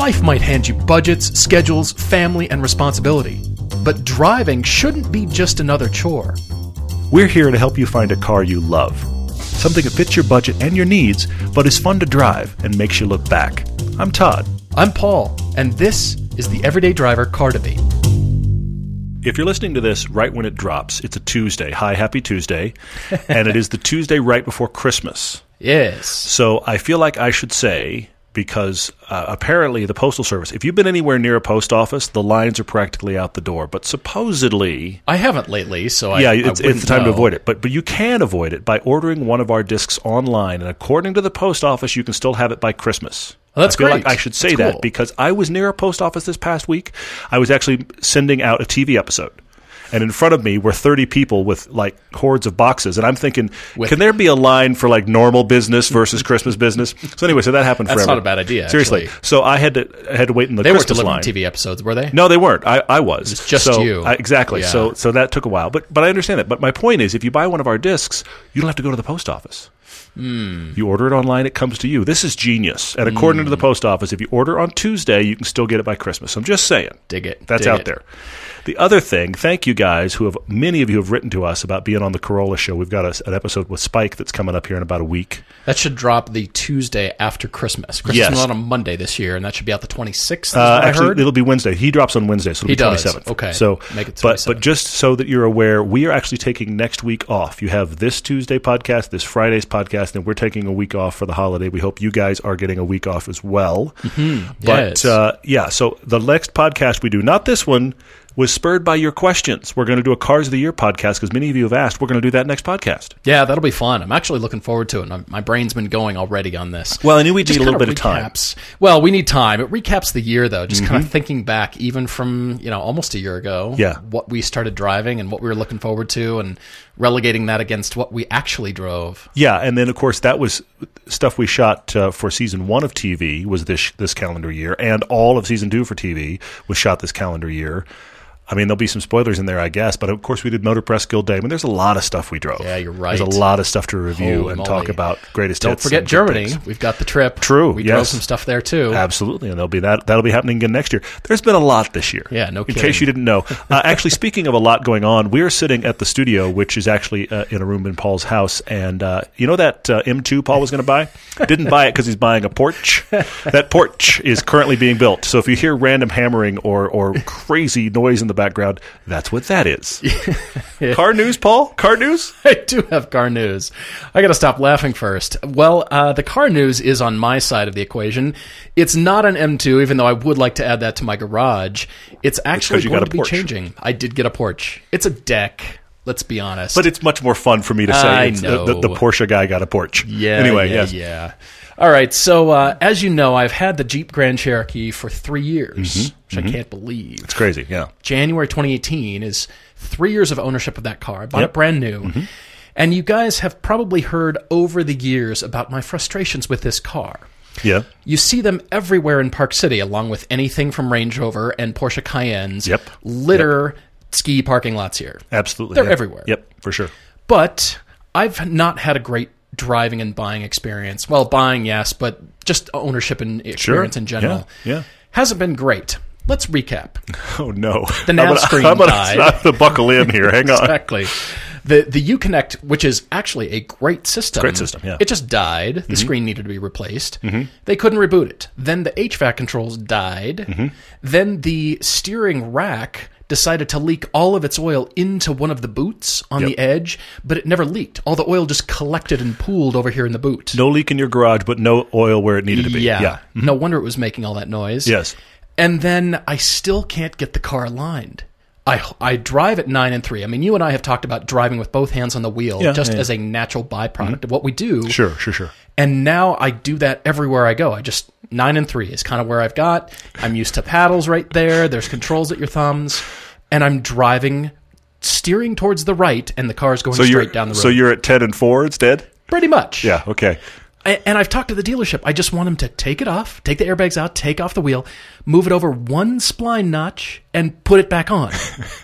Life might hand you budgets, schedules, family, and responsibility. But driving shouldn't be just another chore. We're here to help you find a car you love. Something that fits your budget and your needs, but is fun to drive and makes you look back. I'm Todd. I'm Paul, and this is the Everyday Driver Car Debate. If you're listening to this right when it drops, it's a Tuesday. Hi, happy Tuesday. And it is the Tuesday right before Christmas. Yes. So I feel like I should say, because apparently the Postal Service, if you've been anywhere near a post office, the lines are practically out the door. But supposedly... I haven't lately, so it's the time know. to avoid it. But you can avoid it by ordering one of our discs online. And according to the post office, you can still have it by Christmas. Well, that's I feel great. like I should say that's that cool. because I was near a post office this past week. I was actually sending out a TV episode. And in front of me were 30 people with like hordes of boxes. And I'm thinking, can there be a line for like normal business versus Christmas business? So anyway, so that happened forever. That's not a bad idea, Seriously. actually. So I had to wait in the They weren't Christmas line. delivering TV episodes, were they? No, they weren't. I was. It's just you. Exactly. Yeah. So that took a while. But I understand that. But my point is, if you buy one of our discs, you don't have to go to the post office. You order it online, it comes to you. This is genius. And according to the post office, if you order on Tuesday, you can still get it by Christmas. I'm just saying. Dig it. That's Dig out it. there. The other thing, thank you guys many of you have written to us about being on the Corolla show. We've got an episode with Spike that's coming up here in about a week. That should drop the Tuesday after Christmas. Christmas is on a Monday this year, and that should be out the 26th, is what I Actually, heard. it'll be Wednesday. He drops on Wednesday, so it'll be 27th. Okay. So, Make it 27th. But just so that you're aware, we are actually taking next week off. You have this Tuesday podcast, this Friday's podcast, and we're taking a week off for the holiday. We hope you guys are getting a week off as well. Mm-hmm. But, so the next podcast we do, not this one, was spurred by your questions. We're going to do a Cars of the Year podcast because many of you have asked. We're going to do that next podcast. Yeah, that'll be fun. I'm actually looking forward to it. My brain's been going already on this. Well, I knew we'd Just need a little kind bit of time. Well, we need time. It recaps the year, though. Just kind of thinking back, even from almost a year ago, what we started driving and what we were looking forward to, and relegating that against what we actually drove. Yeah, and then, of course, that was stuff we shot for Season 1 of TV was this calendar year, and all of Season 2 for TV was shot this calendar year. I mean, there'll be some spoilers in there, I guess, but of course we did Motor Press Guild Day. I mean, there's a lot of stuff we drove. Yeah, you're right. There's a lot of stuff to review Holy and moly. talk about greatest Don't hits. forget and Germany. things. We've got the trip. True, We yes. drove some stuff there, too. Absolutely, and that'll be happening again next year. There's been a lot this year. Yeah, no kidding. In case you didn't know. Actually, speaking of a lot going on, we're sitting at the studio, which is actually in a room in Paul's house, and you know that M2 Paul was going to buy? Didn't buy it because he's buying a porch. That porch is currently being built. So if you hear random hammering or crazy noise in the background, that's what that is. Yeah. Car news, Paul? Car news? I do have car news. I got to stop laughing first. Well, the car news is on my side of the equation. It's not an M2, even though I would like to add that to my garage. It's actually going to be changing. I did get a porch. It's a deck. Let's be honest. But it's much more fun for me to say I it's know. The Porsche guy got a porch. Yeah. Anyway, yeah, yes. Yeah. All right. So, as you know, I've had the Jeep Grand Cherokee for 3 years, which I can't believe. It's crazy, yeah. January 2018 is 3 years of ownership of that car. I bought it brand new. And you guys have probably heard over the years about my frustrations with this car. Yeah. You see them everywhere in Park City, along with anything from Range Rover and Porsche Cayennes. Yep. Litter ski parking lots here. Absolutely. They're everywhere. Yep, for sure. But I've not had a great driving and buying experience. Well, buying, yes, but just ownership and experience in general. Yeah. Hasn't been great. Let's recap. Oh, no. The nav screen I'm died. going to buckle in here. Hang on. Exactly. The Uconnect, which is actually a great system. Great system, yeah. It just died. The screen needed to be replaced. They couldn't reboot it. Then the HVAC controls died. Then the steering rack decided to leak all of its oil into one of the boots on the edge, but it never leaked. All the oil just collected and pooled over here in the boot. No leak in your garage, but no oil where it needed to be. Yeah. No wonder it was making all that noise. Yes. And then I still can't get the car aligned. I drive at 9 and 3. I mean, you and I have talked about driving with both hands on the wheel as a natural byproduct of what we do. Sure. And now I do that everywhere I go. I just 9 and 3 is kind of where I've got. I'm used to paddles right there. There's controls at your thumbs. And I'm driving, steering towards the right, and the car's going straight down the road. So you're at 10 and 4 instead? Pretty much. Yeah, okay. And I've talked to the dealership. I just want them to take it off, take the airbags out, take off the wheel, move it over one spline notch, and put it back on.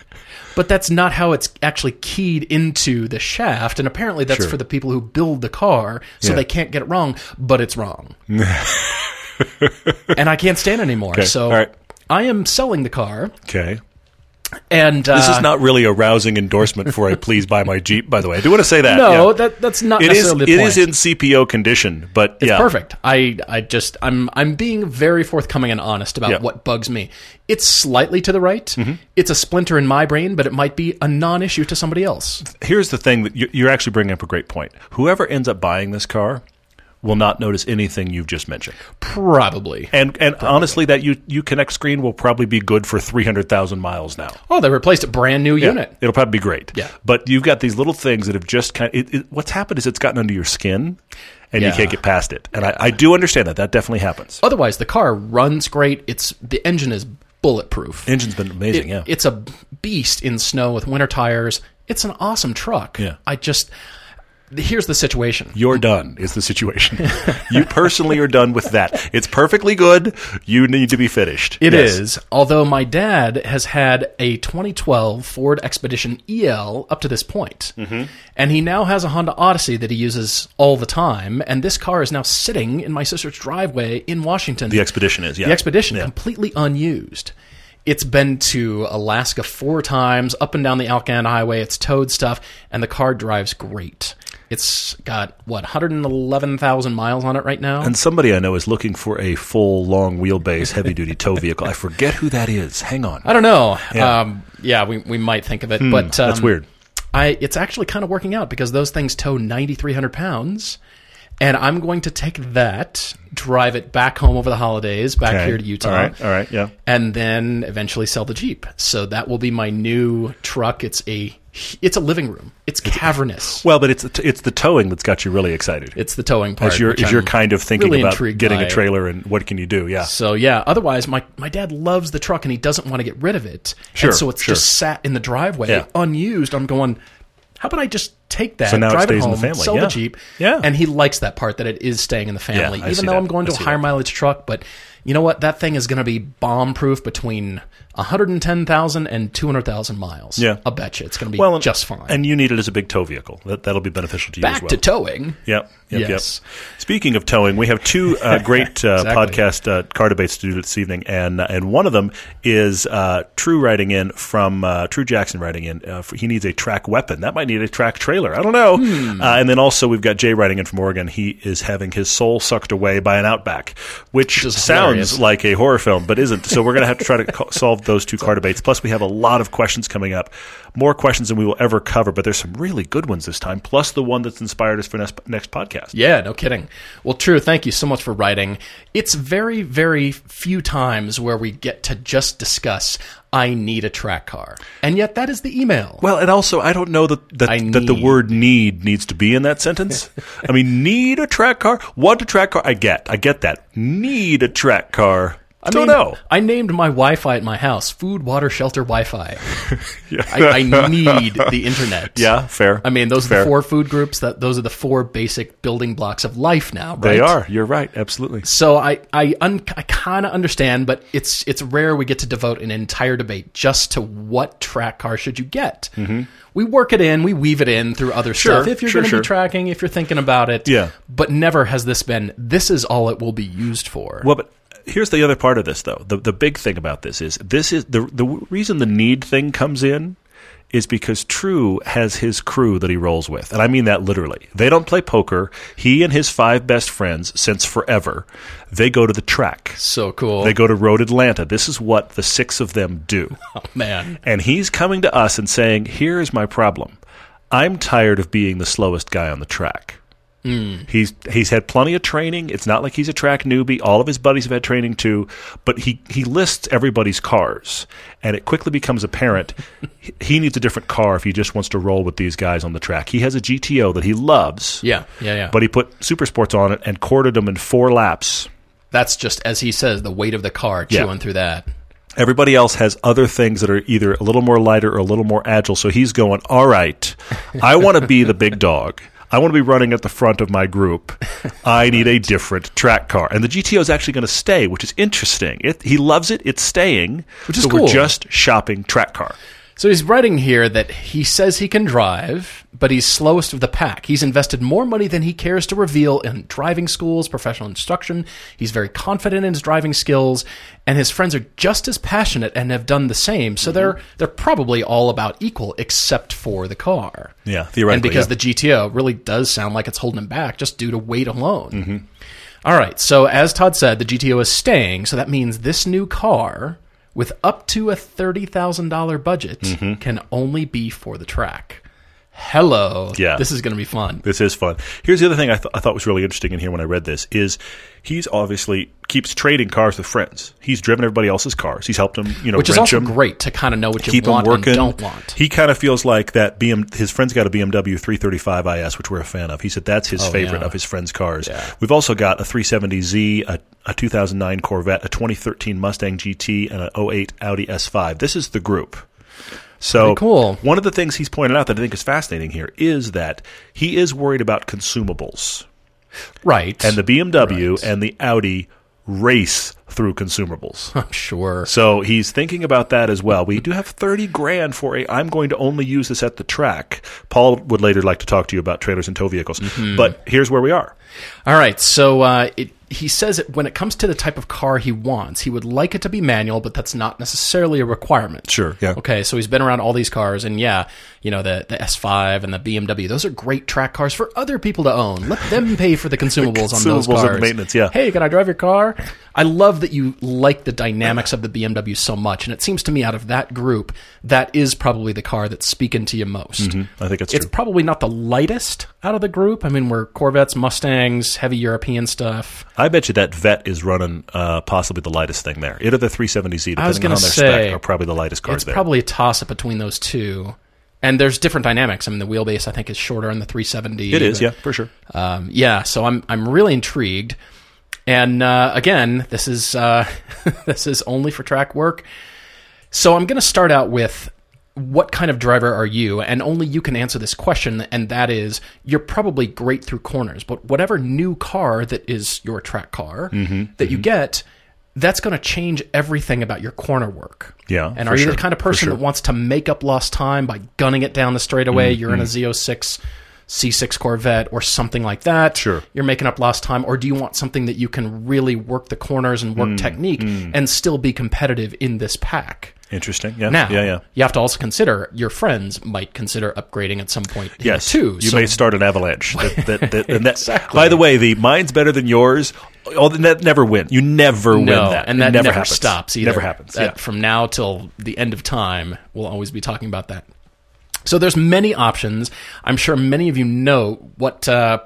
But that's not how it's actually keyed into the shaft, and apparently that's for the people who build the car, so they can't get it wrong, but it's wrong. and I can't stand it anymore. Okay. So All right. I am selling the car. Okay. And This is not really a rousing endorsement for a please buy my Jeep, by the way. I do want to say that. No, yeah. that's not It necessarily the It point. is in CPO condition, but It's yeah. perfect. I'm being very forthcoming and honest about Yeah. what bugs me. It's slightly to the right. Mm-hmm. It's a splinter in my brain, but it might be a non-issue to somebody else. Here's the thing that you're actually bringing up a great point. Whoever ends up buying this car will not notice anything you've just mentioned. Probably. And honestly, that Uconnect screen will probably be good for 300,000 miles now. Oh, they replaced a brand new unit. It'll probably be great. Yeah. But you've got these little things that have just what's happened is it's gotten under your skin, and you Yeah. can't get past it. And I do understand that. That definitely happens. Otherwise, the car runs great. The engine is bulletproof. Engine's been amazing, yeah. It's a beast in snow with winter tires. It's an awesome truck. Yeah. Here's the situation. You're done is the situation. You personally are done with that. It's perfectly good. You need to be finished. It Yes. is. Although my dad has had a 2012 Ford Expedition EL up to this point. Mm-hmm. And he now has a Honda Odyssey that he uses all the time. And this car is now sitting in my sister's driveway in Washington. The Expedition is, yeah. The Expedition, Yeah. completely unused. It's been to Alaska 4 times, up and down the Alcan Highway. It's towed stuff, and the car drives great. It's got, 111,000 miles on it right now? And somebody I know is looking for a full, long wheelbase, heavy-duty tow vehicle. I forget who that is. Hang on. I don't know. Yeah. We might think of it, but that's weird. It's actually kind of working out because those things tow 9,300 pounds, and I'm going to take that, drive it back home over the holidays, back here to Utah. All right, yeah. And then eventually sell the Jeep. So that will be my new truck. It's a living room. It's cavernous. Well, but it's the towing that's got you really excited. It's the towing part. As you're I'm kind of thinking really about intrigued getting by a trailer and what can you do, yeah. So, yeah, otherwise, my dad loves the truck and he doesn't want to get rid of it. Sure, and so it's sure. just sat in the driveway, Yeah. unused. I'm going, how about I just take that, So now it drive it stays in home, the family, sell yeah. the Jeep? Yeah. And he likes that part, that it is staying in the family. Yeah, I see even though that. I'm going to I a see higher that. mileage truck. But you know what? That thing is going to be bomb-proof between 110,000 and 200,000 miles. Yeah. I'll bet you. It's going to be just fine. And you need it as a big tow vehicle. That'll be beneficial to you as Back well. to towing. Yep. Yes. Speaking of towing, we have 2 great podcast car debates to do this evening, and one of them is True writing in from True Jackson writing in. He needs a track weapon. That might need a track trailer. I don't know. And then also we've got Jay writing in from Oregon. He is having his soul sucked away by an Outback, which is sounds hilarious. like a horror film, but isn't. So we're going to have to try to solve those 2 car debates. Plus, we have a lot of questions coming up. More questions than we will ever cover, but there's some really good ones this time, plus the one that's inspired us for next podcast. Yeah, no kidding. Well, True, thank you so much for writing. It's very, very few times where we get to just discuss, I need a track car. And yet that is the email. Well, and also, I don't know that the word need needs to be in that sentence. I mean, need a track car? Want a track car? I get that. Need a track car. I don't know. I named my Wi-Fi at my house Food, Water, Shelter, Wi-Fi. Yeah. I need the internet. Yeah, fair. I mean, those Fair. are the 4 food groups. Those are the 4 basic building blocks of life now, right? They are. You're right. Absolutely. So I kind of understand, but it's rare we get to devote an entire debate just to what track car should you get. Mm-hmm. We work it in, we weave it in through other stuff. If you're going to be tracking, if you're thinking about it. Yeah. But never has this been, this is all it will be used for. Well, but here's the other part of this, though. The big thing about this is the reason the need thing comes in is because True has his crew that he rolls with. And I mean that literally. They don't play poker. He and his 5 best friends, since forever, they go to the track. So cool. They go to Road Atlanta. This is what the 6 of them do. Oh, man. And he's coming to us and saying, here is my problem. I'm tired of being the slowest guy on the track. He's had plenty of training. It's not like he's a track newbie. All of his buddies have had training too. But he lists everybody's cars, and it quickly becomes apparent he needs a different car if he just wants to roll with these guys on the track. He has a GTO that he loves. Yeah. But he put Super Sports on it and corded them in 4 laps. That's just, as he says, the weight of the car chewing through that. Everybody else has other things that are either a little more lighter or a little more agile. So he's going, all right, I want to be the big dog. I want to be running at the front of my group. I need a different track car. And the GTO is actually going to stay, which is interesting. He loves it. It's staying. Which is so cool. We're just shopping track car. So he's writing here that he says he can drive, but he's slowest of the pack. He's invested more money than he cares to reveal in driving schools, professional instruction. He's very confident in his driving skills, and his friends are just as passionate and have done the same. So they're probably all about equal, except for the car. Yeah, theoretically. And because the GTO really does sound like it's holding him back just due to weight alone. All right, so as Todd said, the GTO is staying, so that means this new car, with up to a $30,000 budget, can only be for the track. Hello. Yeah. This is going to be fun. This is fun. Here's the other thing I thought was really interesting in here when I read this is he's obviously keeps trading cars with friends. He's driven everybody else's cars. He's helped them, which is also them, great to kind of know what you keep want them working. and don't want. He kind of feels like that his friend's got a BMW 335 IS, which we're a fan of. He said that's his favorite of his friend's cars. Yeah. We've also got a 370Z, a 2009 Corvette, a 2013 Mustang GT, and an 08 Audi S5. This is the group. So cool. One of the things he's pointed out that I think is fascinating here is that he is worried about consumables. Right. And the BMW and the Audi race through consumables. I'm sure. So he's thinking about that as well. We do have $30,000 for I'm going to only use this at the track. Paul would later like to talk to you about trailers and tow vehicles. But here's where we are. All right. So he says that when it comes to the type of car he wants, he would like it to be manual, but that's not necessarily a requirement. Sure, yeah. Okay, so he's been around all these cars, and the S5 and the BMW, those are great track cars for other people to own. Let them pay for the consumables on those cars. And the maintenance, yeah. Hey, can I drive your car? I love that you like the dynamics of the BMW so much, and it seems to me out of that group, that is probably the car that's speaking to you most. I think it's true. It's probably not the lightest out of the group. I mean, we're Corvettes, Mustangs, heavy European stuff. I bet you that Vet is running possibly the lightest thing there. It or the 370Z, depending on their spec, are probably the lightest cars there. It's probably a toss-up between those two. And there's different dynamics. I mean, the wheelbase, I think, is shorter on the 370. It is, yeah, for sure. So I'm really intrigued. And again, this is this is only for track work. So I'm going to start out with, what kind of driver are you? And only you can answer this question, and that is, you're probably great through corners, but whatever new car that is your track car that you get, that's going to change everything about your corner work. Yeah, and are you the kind of person that wants to make up lost time by gunning it down the straightaway? You're in a Z06 C6 Corvette or something like that. Sure. You're making up lost time, or do you want something that you can really work the corners and work technique and still be competitive in this pack? Interesting. Yeah. Now, yeah. You have to also consider your friends might consider upgrading at some point. Yes, too. You may start an avalanche. Exactly. By the way, mine's better than yours. That never win. You never win that. And that never happens. stops either. Never happens. Yeah. From now till the end of time, we'll always be talking about that. So there's many options. I'm sure many of you know what Todd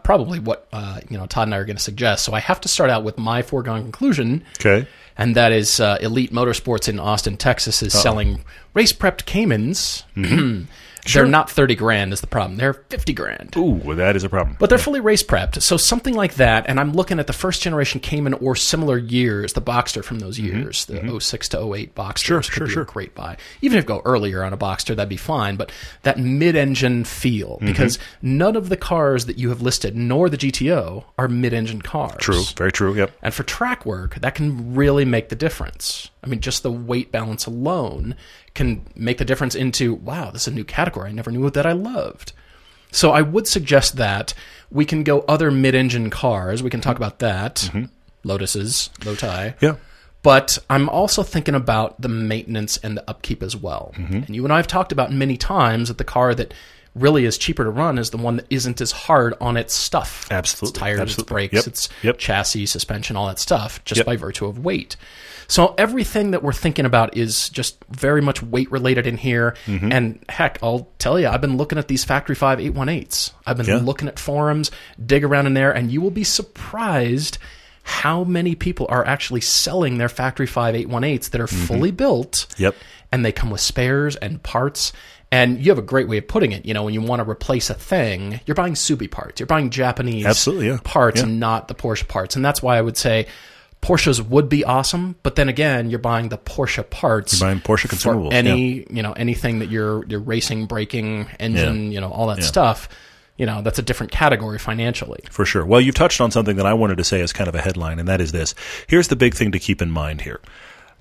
and I are going to suggest. So I have to start out with my foregone conclusion. Okay. And that is Elite Motorsports in Austin, Texas is selling race-prepped Caymans. They're not $30,000 is the problem. They're $50,000. Ooh, well, that is a problem. But they're fully race-prepped. So something like that, and I'm looking at the first-generation Cayman or similar years, the Boxster from those years, the 06 to 08 Boxster could be a great buy. Even if you go earlier on a Boxster, that'd be fine. But that mid-engine feel, because none of the cars that you have listed, nor the GTO, are mid-engine cars. True, very true, yep. And for track work, that can really make the difference. I mean, just the weight balance alone can make the difference into, wow, this is a new category. I never knew that I loved. So I would suggest that we can go other mid-engine cars. We can talk about that. Lotuses, low tie. Yeah. But I'm also thinking about the maintenance and the upkeep as well. And you and I have talked about many times that the car that really is cheaper to run is the one that isn't as hard on its stuff. Absolutely. Its tires, its brakes, its chassis, suspension, all that stuff, just by virtue of weight. So everything that we're thinking about is just very much weight related in here. And heck, I'll tell you, I've been looking at these Factory 5 818s. I've been looking at forums, dig around in there, and you will be surprised how many people are actually selling their Factory 5 818s that are fully built. And they come with spares and parts. And you have a great way of putting it. You know, when you want to replace a thing, you're buying Subi parts. You're buying Japanese parts and not the Porsche parts. And that's why I would say Porsches would be awesome, but then again, you're buying the Porsche parts. You're buying Porsche consumables. For anything that you're racing, braking, engine, all that stuff. That's a different category financially. For sure. Well, you've touched on something that I wanted to say as kind of a headline, and that is this. Here's the big thing to keep in mind here.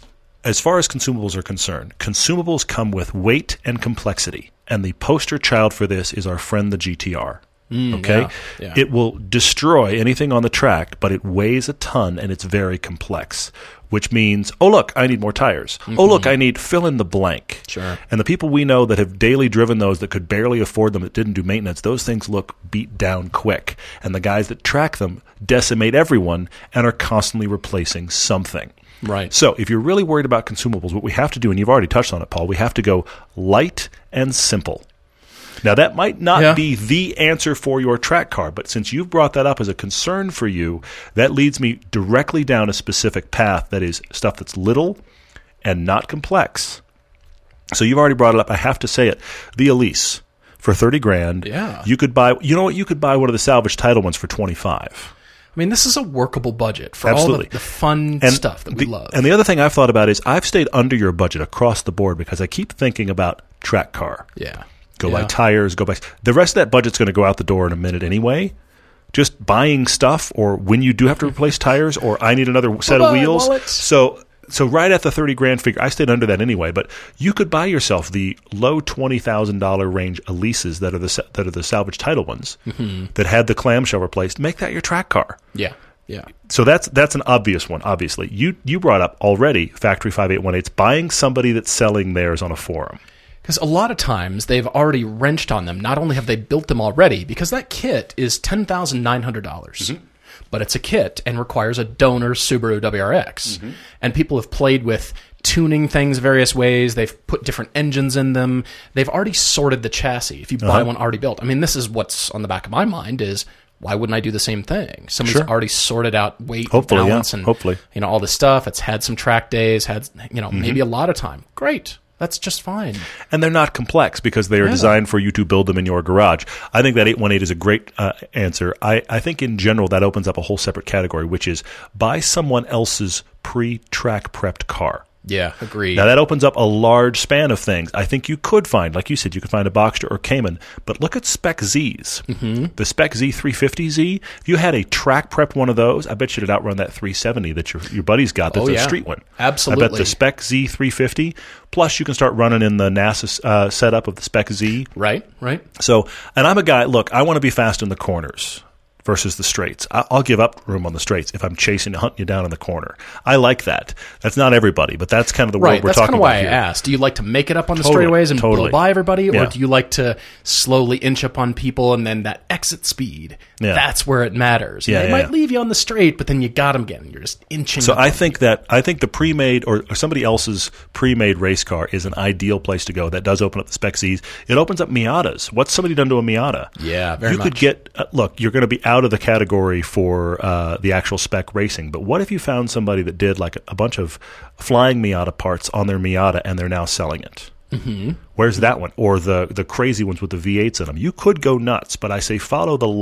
as far as consumables are concerned, consumables come with weight and complexity. And the poster child for this is our friend the GTR. Okay? Yeah. It will destroy anything on the track, but it weighs a ton and it's very complex, which means, oh, look, I need more tires. Oh, look, I need fill in the blank. Sure. And the people we know that have daily driven those that could barely afford them, that didn't do maintenance, those things look beat down quick. And the guys that track them decimate everyone and are constantly replacing something. Right. So if you're really worried about consumables, what we have to do, and you've already touched on it, Paul, we have to go light and simple. Now, that might not be the answer for your track car, but since you've brought that up as a concern for you, that leads me directly down a specific path that is stuff that's little and not complex. So you've already brought it up. I have to say it. The Elise for $30,000. Yeah. You could buy, you know what? You could buy one of the salvage title ones for $25,000. I mean, this is a workable budget for Absolutely. all the fun stuff that we love. And the other thing I've thought about is I've stayed under your budget across the board because I keep thinking about track car. Yeah. Go buy tires, go buy... The rest of that budget's going to go out the door in a minute anyway. Just buying stuff, or when you do have to replace tires, or I need another set of wheels. So right at the $30,000 figure, I stayed under that anyway. But you could buy yourself the low $20,000 range Elises that are the salvage title ones that had the clamshell replaced. Make that your track car. Yeah. Yeah. So that's an obvious one. Obviously, you brought up already Factory 5818's buying somebody that's selling theirs on a forum. Because a lot of times they've already wrenched on them. Not only have they built them already, because that kit is $10,900, but it's a kit and requires a donor Subaru WRX. And people have played with tuning things various ways. They've put different engines in them. They've already sorted the chassis. If you buy one already built, I mean, this is what's on the back of my mind is, why wouldn't I do the same thing? Somebody's already sorted out weight, balance, and all this stuff. It's had some track days, maybe a lot of time. Great. That's just fine. And they're not complex because they are designed for you to build them in your garage. I think that 818 is a great answer. I think in general that opens up a whole separate category, which is buy someone else's pre-track prepped car. Yeah, agreed. Now, that opens up a large span of things. I think you could find, like you said, you could find a Boxster or Cayman, but look at Spec Zs. The Spec Z 350Z, if you had a track prepped one of those, I bet you'd outrun that 370 that your buddy's got that's a street one. Absolutely. I bet the Spec Z 350, plus you can start running in the NASA setup of the Spec Z. Right. So, and I'm a guy, look, I want to be fast in the corners versus the straights. I'll give up room on the straights if I'm hunting you down in the corner. I like that. That's not everybody, but that's kind of the world we're talking about. That's kind of why I asked. Do you like to make it up on the straightaways and blow by everybody, or do you like to slowly inch up on people and then that exit speed? That's where it matters. They might leave you on the straight, but then you got them again. You're just inching. So I think the pre-made or somebody else's pre-made race car is an ideal place to go. That does open up the Spec Zs. It opens up Miatas. What's somebody done to a Miata? Yeah, very much. You could get look. You're going to be out of the category for the actual spec racing. But what if you found somebody that did like a bunch of flying Miata parts on their Miata and they're now selling it? Where's that one? Or the crazy ones with the V8s in them. You could go nuts, but I say follow the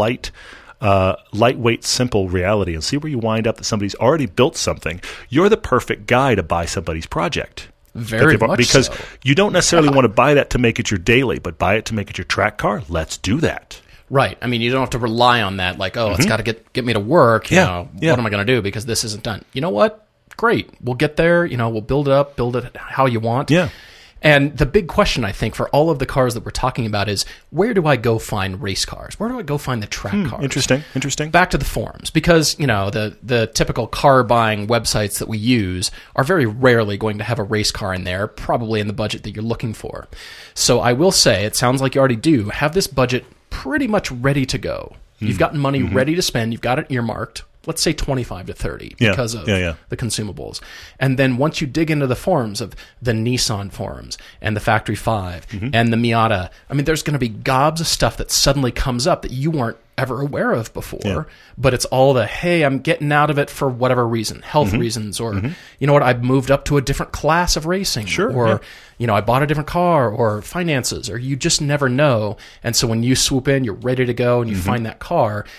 lightweight, simple reality and see where you wind up that somebody's already built something. You're the perfect guy to buy somebody's project. Very much because so. You don't necessarily want to buy that to make it your daily, but buy it to make it your track car. Let's do that. Right. I mean, you don't have to rely on that, like, it's got to get me to work. What am I going to do because this isn't done? You know what? Great. We'll get there. We'll build it up, build it how you want. Yeah. And the big question, I think, for all of the cars that we're talking about is, where do I go find race cars? Where do I go find the track cars? Interesting. Back to the forums, because, the typical car buying websites that we use are very rarely going to have a race car in there, probably in the budget that you're looking for. So I will say, it sounds like you already do have this budget pretty much ready to go. You've gotten money ready to spend. You've got it earmarked. Let's say 25 to 30 because of the consumables. And then once you dig into the forums of the Nissan forums and the Factory 5 and the Miata, I mean, there's going to be gobs of stuff that suddenly comes up that you weren't ever aware of before, but it's all hey, I'm getting out of it for whatever reason, health reasons, or, you know what, I've moved up to a different class of racing, or, I bought a different car, or finances, or you just never know. And so when you swoop in, you're ready to go and you find that car.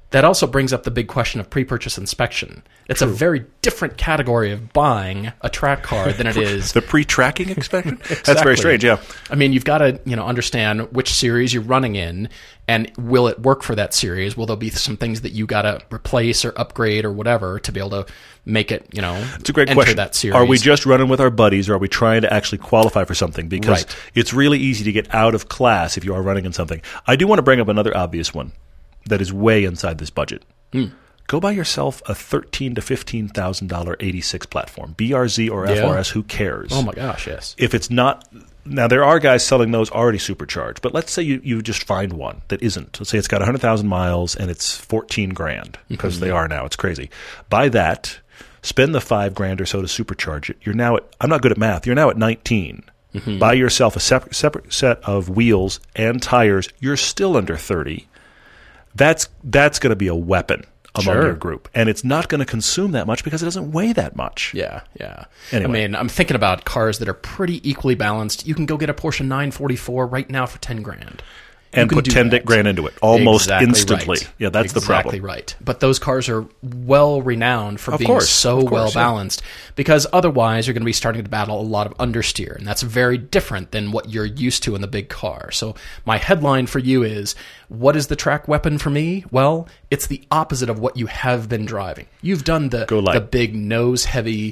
That also brings up the big question of pre-purchase inspection. It's a very different category of buying a track car than it is the pre-tracking inspection. Exactly. That's very strange. Yeah, I mean, you've got to understand which series you're running in, and will it work for that series? Will there be some things that you got to replace or upgrade or whatever to be able to make it? It's a great enter question. That series. Are we just running with our buddies, or are we trying to actually qualify for something? Because Right. it's really easy to get out of class if you are running in something. I do want to bring up another obvious one that is way inside this budget. Go buy yourself a $13,000 to $15,000 86 platform, BRZ or FRS. Who cares? Oh my gosh, yes. If it's not, now there are guys selling those already supercharged, but let's say you just find one that isn't. Let's say it's got 100,000 miles and it's $14,000 because they are now. It's crazy. Buy that, spend the $5,000 or so to supercharge it. You're now at, I'm not good at math. You're now at 19. Buy yourself a separate set of wheels and tires. You're still under 30. That's going to be a weapon among your group. And it's not going to consume that much because it doesn't weigh that much. Yeah. Anyway. I mean, I'm thinking about cars that are pretty equally balanced. You can go get a Porsche 944 right now for $10,000. And put $10,000 into it almost Exactly instantly. right. Yeah, that's the problem. Exactly right. But those cars are well renowned for being so well balanced, because otherwise you're going to be starting to battle a lot of understeer, and that's very different than what you're used to in the big car. So my headline for you is, what is the track weapon for me? Well, it's the opposite of what you have been driving. You've done the big nose heavy,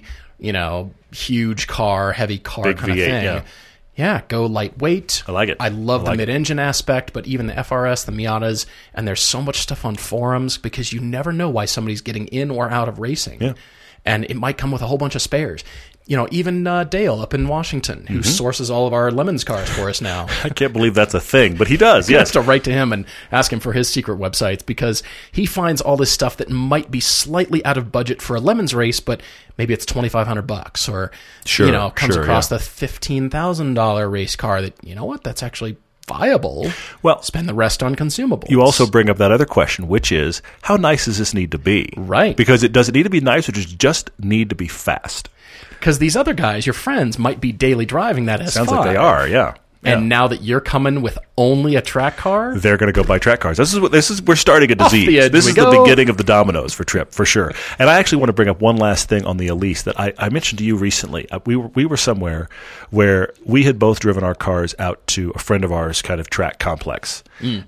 huge car, heavy car big kind V8, of thing. yeah. Yeah, go lightweight. I like it. I love the mid-engine aspect, but even the FRS, the Miatas, and there's so much stuff on forums because you never know why somebody's getting in or out of racing. Yeah. And it might come with a whole bunch of spares. Even Dale up in Washington, who sources all of our Lemons cars for us now. I can't believe that's a thing, but he does. You Yes. have to write to him and ask him for his secret websites, because he finds all this stuff that might be slightly out of budget for a Lemons race, but maybe it's $2,500 or comes across the $15,000 race car that that's actually viable. Well, spend the rest on consumables. You also bring up that other question, which is, how nice does this need to be? Right. Because does it need to be nice, or does it just need to be fast? Because these other guys, your friends, might be daily driving that S5. Sounds like they are, yeah. And now that you're coming with only a track car, they're going to go buy track cars. We're starting a disease. The edge this we is go. The beginning of the dominoes for Trip, for sure. And I actually want to bring up one last thing on the Elise that I mentioned to you recently. We were somewhere where we had both driven our cars out to a friend of ours' kind of track complex.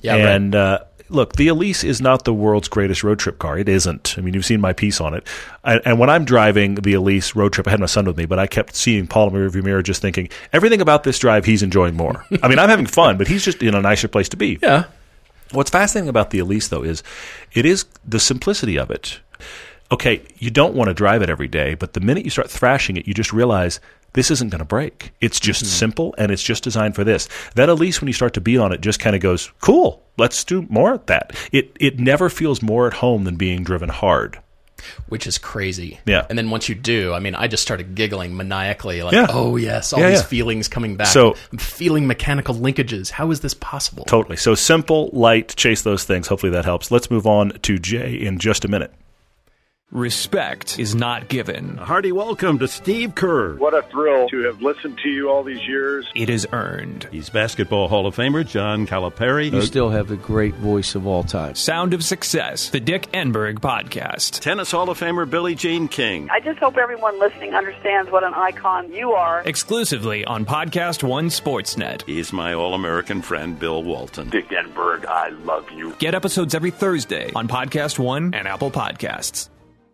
Look, the Elise is not the world's greatest road trip car. It isn't. I mean, you've seen my piece on it. And when I'm driving the Elise road trip, I had my son with me, but I kept seeing Paul in the rearview mirror just thinking, everything about this drive he's enjoying more. I mean, I'm having fun, but he's just in a nicer place to be. Yeah. What's fascinating about the Elise, though, is it is the simplicity of it. Okay, you don't want to drive it every day, but the minute you start thrashing it, you just realize this isn't going to break. It's just simple, and it's just designed for this. That Elise, when you start to be on it, just kind of goes, cool, let's do more of that. It never feels more at home than being driven hard. Which is crazy. Yeah. And then once you do, I mean, I just started giggling maniacally, like, Yeah. oh, yes, all Yeah, these yeah. feelings coming back. So- I'm feeling mechanical linkages. How is this possible? Totally. So simple, light, chase those things. Hopefully that helps. Let's move on to Jay in just a minute. Respect is not given. A hearty welcome to Steve Kerr. What a thrill to have listened to you all these years. It is earned. He's Basketball Hall of Famer John Calipari. You still have the great voice of all time. Sound of Success, the Dick Enberg Podcast. Tennis Hall of Famer Billie Jean King. I just hope everyone listening understands what an icon you are. Exclusively on Podcast One Sportsnet. He's my all-American friend Bill Walton. Dick Enberg, I love you. Get episodes every Thursday on Podcast One and Apple Podcasts.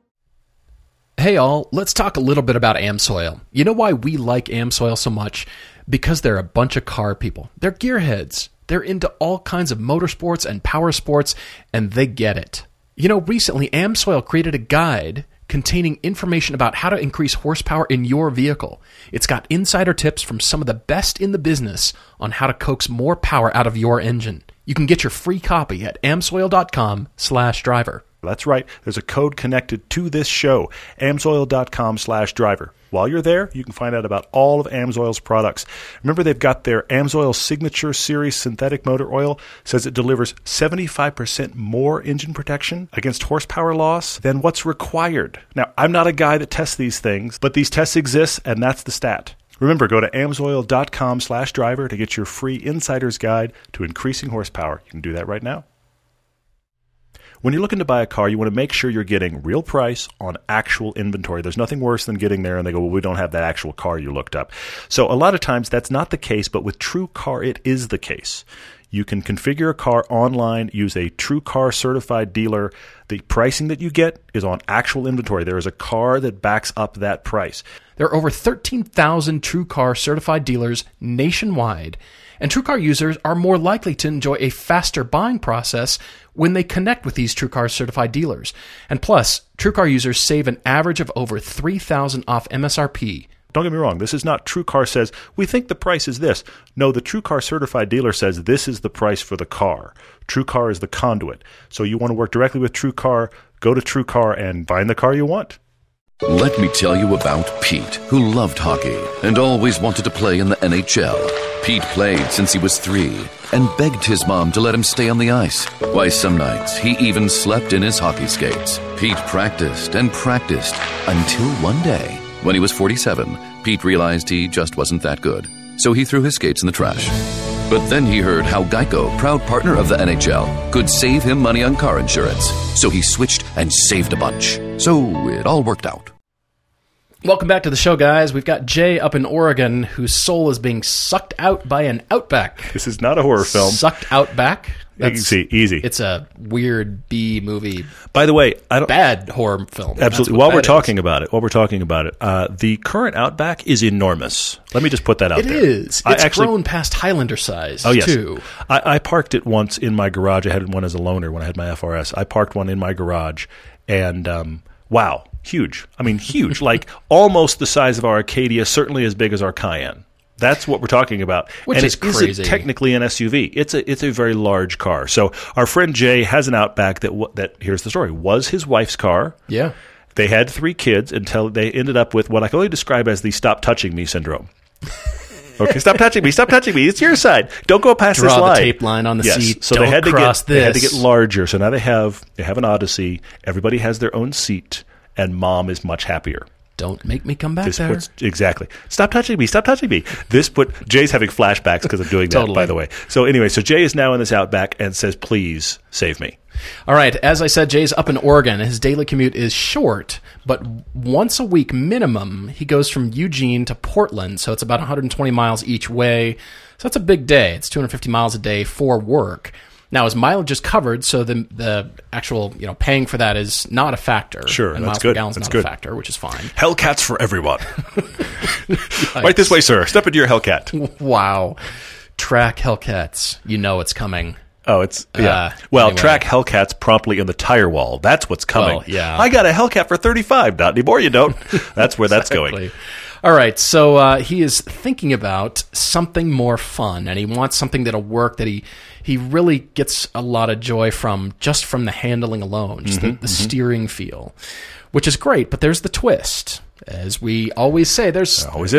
Hey all, let's talk a little bit about AmSoil. You know why we like AmSoil so much? Because they're a bunch of car people. They're gearheads. They're into all kinds of motorsports and power sports, and they get it. Recently AmSoil created a guide containing information about how to increase horsepower in your vehicle. It's got insider tips from some of the best in the business on how to coax more power out of your engine. You can get your free copy at amsoil.com/driver. That's right. There's a code connected to this show, amsoil.com/driver. While you're there, you can find out about all of AmSoil's products. Remember, they've got their AmSoil Signature Series synthetic motor oil. Says it delivers 75% more engine protection against horsepower loss than what's required. Now, I'm not a guy that tests these things, but these tests exist, and that's the stat. Remember, go to amsoil.com/driver to get your free insider's guide to increasing horsepower. You can do that right now. When you're looking to buy a car, you want to make sure you're getting real price on actual inventory. There's nothing worse than getting there and they go, well, we don't have that actual car you looked up. So a lot of times that's not the case, but with TrueCar, it is the case. You can configure a car online, use a TrueCar certified dealer. The pricing that you get is on actual inventory. There is a car that backs up that price. There are over 13,000 TrueCar certified dealers nationwide, and TrueCar users are more likely to enjoy a faster buying process when they connect with these TrueCar certified dealers. And plus, TrueCar users save an average of over $3,000 off MSRP. Don't get me wrong. This is not TrueCar says, we think the price is this. No, the TrueCar certified dealer says this is the price for the car. TrueCar is the conduit. So you want to work directly with TrueCar, go to TrueCar and find the car you want. Let me tell you about Pete, who loved hockey and always wanted to play in the NHL. Pete played since he was 3 and begged his mom to let him stay on the ice. Why, some nights he even slept in his hockey skates. Pete practiced and practiced until one day, when he was 47, Pete realized he just wasn't that good. So he threw his skates in the trash. But then he heard how Geico, proud partner of the NHL, could save him money on car insurance. So he switched and saved a bunch. So it all worked out. Welcome back to the show, guys. We've got Jay up in Oregon, whose soul is being sucked out by an Outback. This is not a horror film. Sucked Outback? Easy. It's a weird B movie. By the way, bad horror film. Absolutely. While we're talking about it, the current Outback is enormous. Let me just put that out there. It is. It's grown past Highlander size, too. I parked it once in my garage. I had one as a loaner when I had my FRS. I parked one in my garage, and wow, huge. I mean, huge. Like almost the size of our Acadia, certainly as big as our Cayenne. That's what we're talking about. Which is crazy. Isn't technically an SUV. It's a very large car. So our friend Jay has an Outback that here's the story, was his wife's car. Yeah. They had 3 kids until they ended up with what I can only describe as the stop touching me syndrome. Okay, stop touching me. It's your side. Don't go past this line. Draw the tape line on the seat. So Don't they had to get larger. So now they have an Odyssey. Everybody has their own seat, and mom is much happier. Don't make me come back there. Exactly. Stop touching me. Jay's having flashbacks because of doing that, Totally. by the way. So anyway, Jay is now in this Outback and says, please save me. All right. As I said, Jay's up in Oregon. His daily commute is short, but once a week minimum, he goes from Eugene to Portland. So it's about 120 miles each way. So that's a big day. It's 250 miles a day for work. Now, his mileage is covered, so the actual paying for that is not a factor. Sure, and that's miles good. per gallon is not a factor, which is fine. Hellcats for everyone. Right this way, sir. Step into your Hellcat. Wow. Track Hellcats. You know it's coming. Oh, it's anyway. Track Hellcats promptly in the tire wall. That's what's coming. Well, yeah. I got a Hellcat for $35. Not anymore. You don't. That's where that's going. All right, so he is thinking about something more fun, and he wants something that'll work that he really gets a lot of joy from, just from the handling alone, just the steering feel, which is great. But there's the twist, as we always say. There always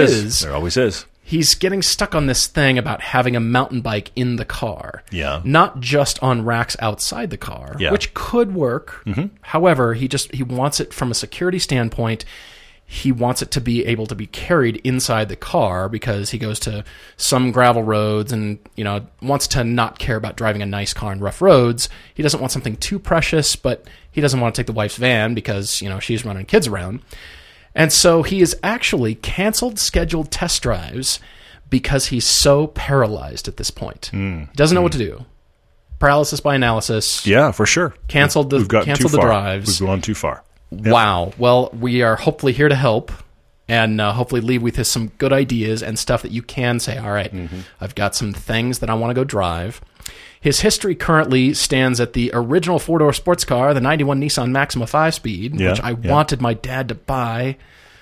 is. He's getting stuck on this thing about having a mountain bike in the car. Yeah. Not just on racks outside the car, which could work. Mm-hmm. However, he wants it from a security standpoint. He wants it to be able to be carried inside the car because he goes to some gravel roads and, wants to not care about driving a nice car on rough roads. He doesn't want something too precious, but he doesn't want to take the wife's van because, she's running kids around. And so he has actually canceled scheduled test drives because he's so paralyzed at this point. He doesn't know what to do. Paralysis by analysis. Yeah, for sure. Canceled the drives. We've gone too far. Yep. Wow. Well, we are hopefully here to help and hopefully leave with some good ideas and stuff that you can say, all right, I've got some things that I want to go drive. His history currently stands at the original 4-door sports car, the 91 Nissan Maxima 5-speed, which I wanted my dad to buy.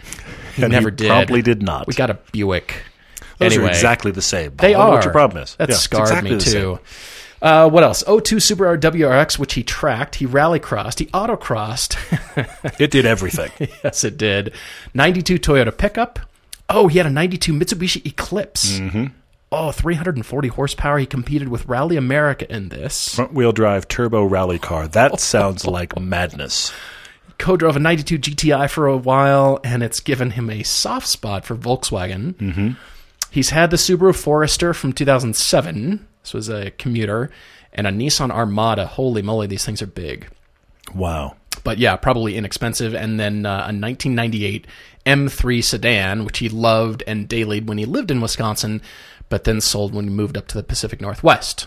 He never did. Probably did not. We got a Buick. Those are exactly the same. They are. What your problem is. That scarred me, too. What else? 02 Subaru WRX, which he tracked. He rallycrossed. He autocrossed. It did everything. Yes, it did. 92 Toyota pickup. Oh, he had a 92 Mitsubishi Eclipse. Mm-hmm. Oh, 340 horsepower. He competed with Rally America in this. Front-wheel drive turbo rally car. That sounds like madness. Co-drove a 92 GTI for a while, and it's given him a soft spot for Volkswagen. Mm-hmm. He's had the Subaru Forester from 2007. This was a commuter. And a Nissan Armada. Holy moly, these things are big. Wow. But yeah, probably inexpensive. And then a 1998 M3 sedan, which he loved and dailied when he lived in Wisconsin, but then sold when he moved up to the Pacific Northwest.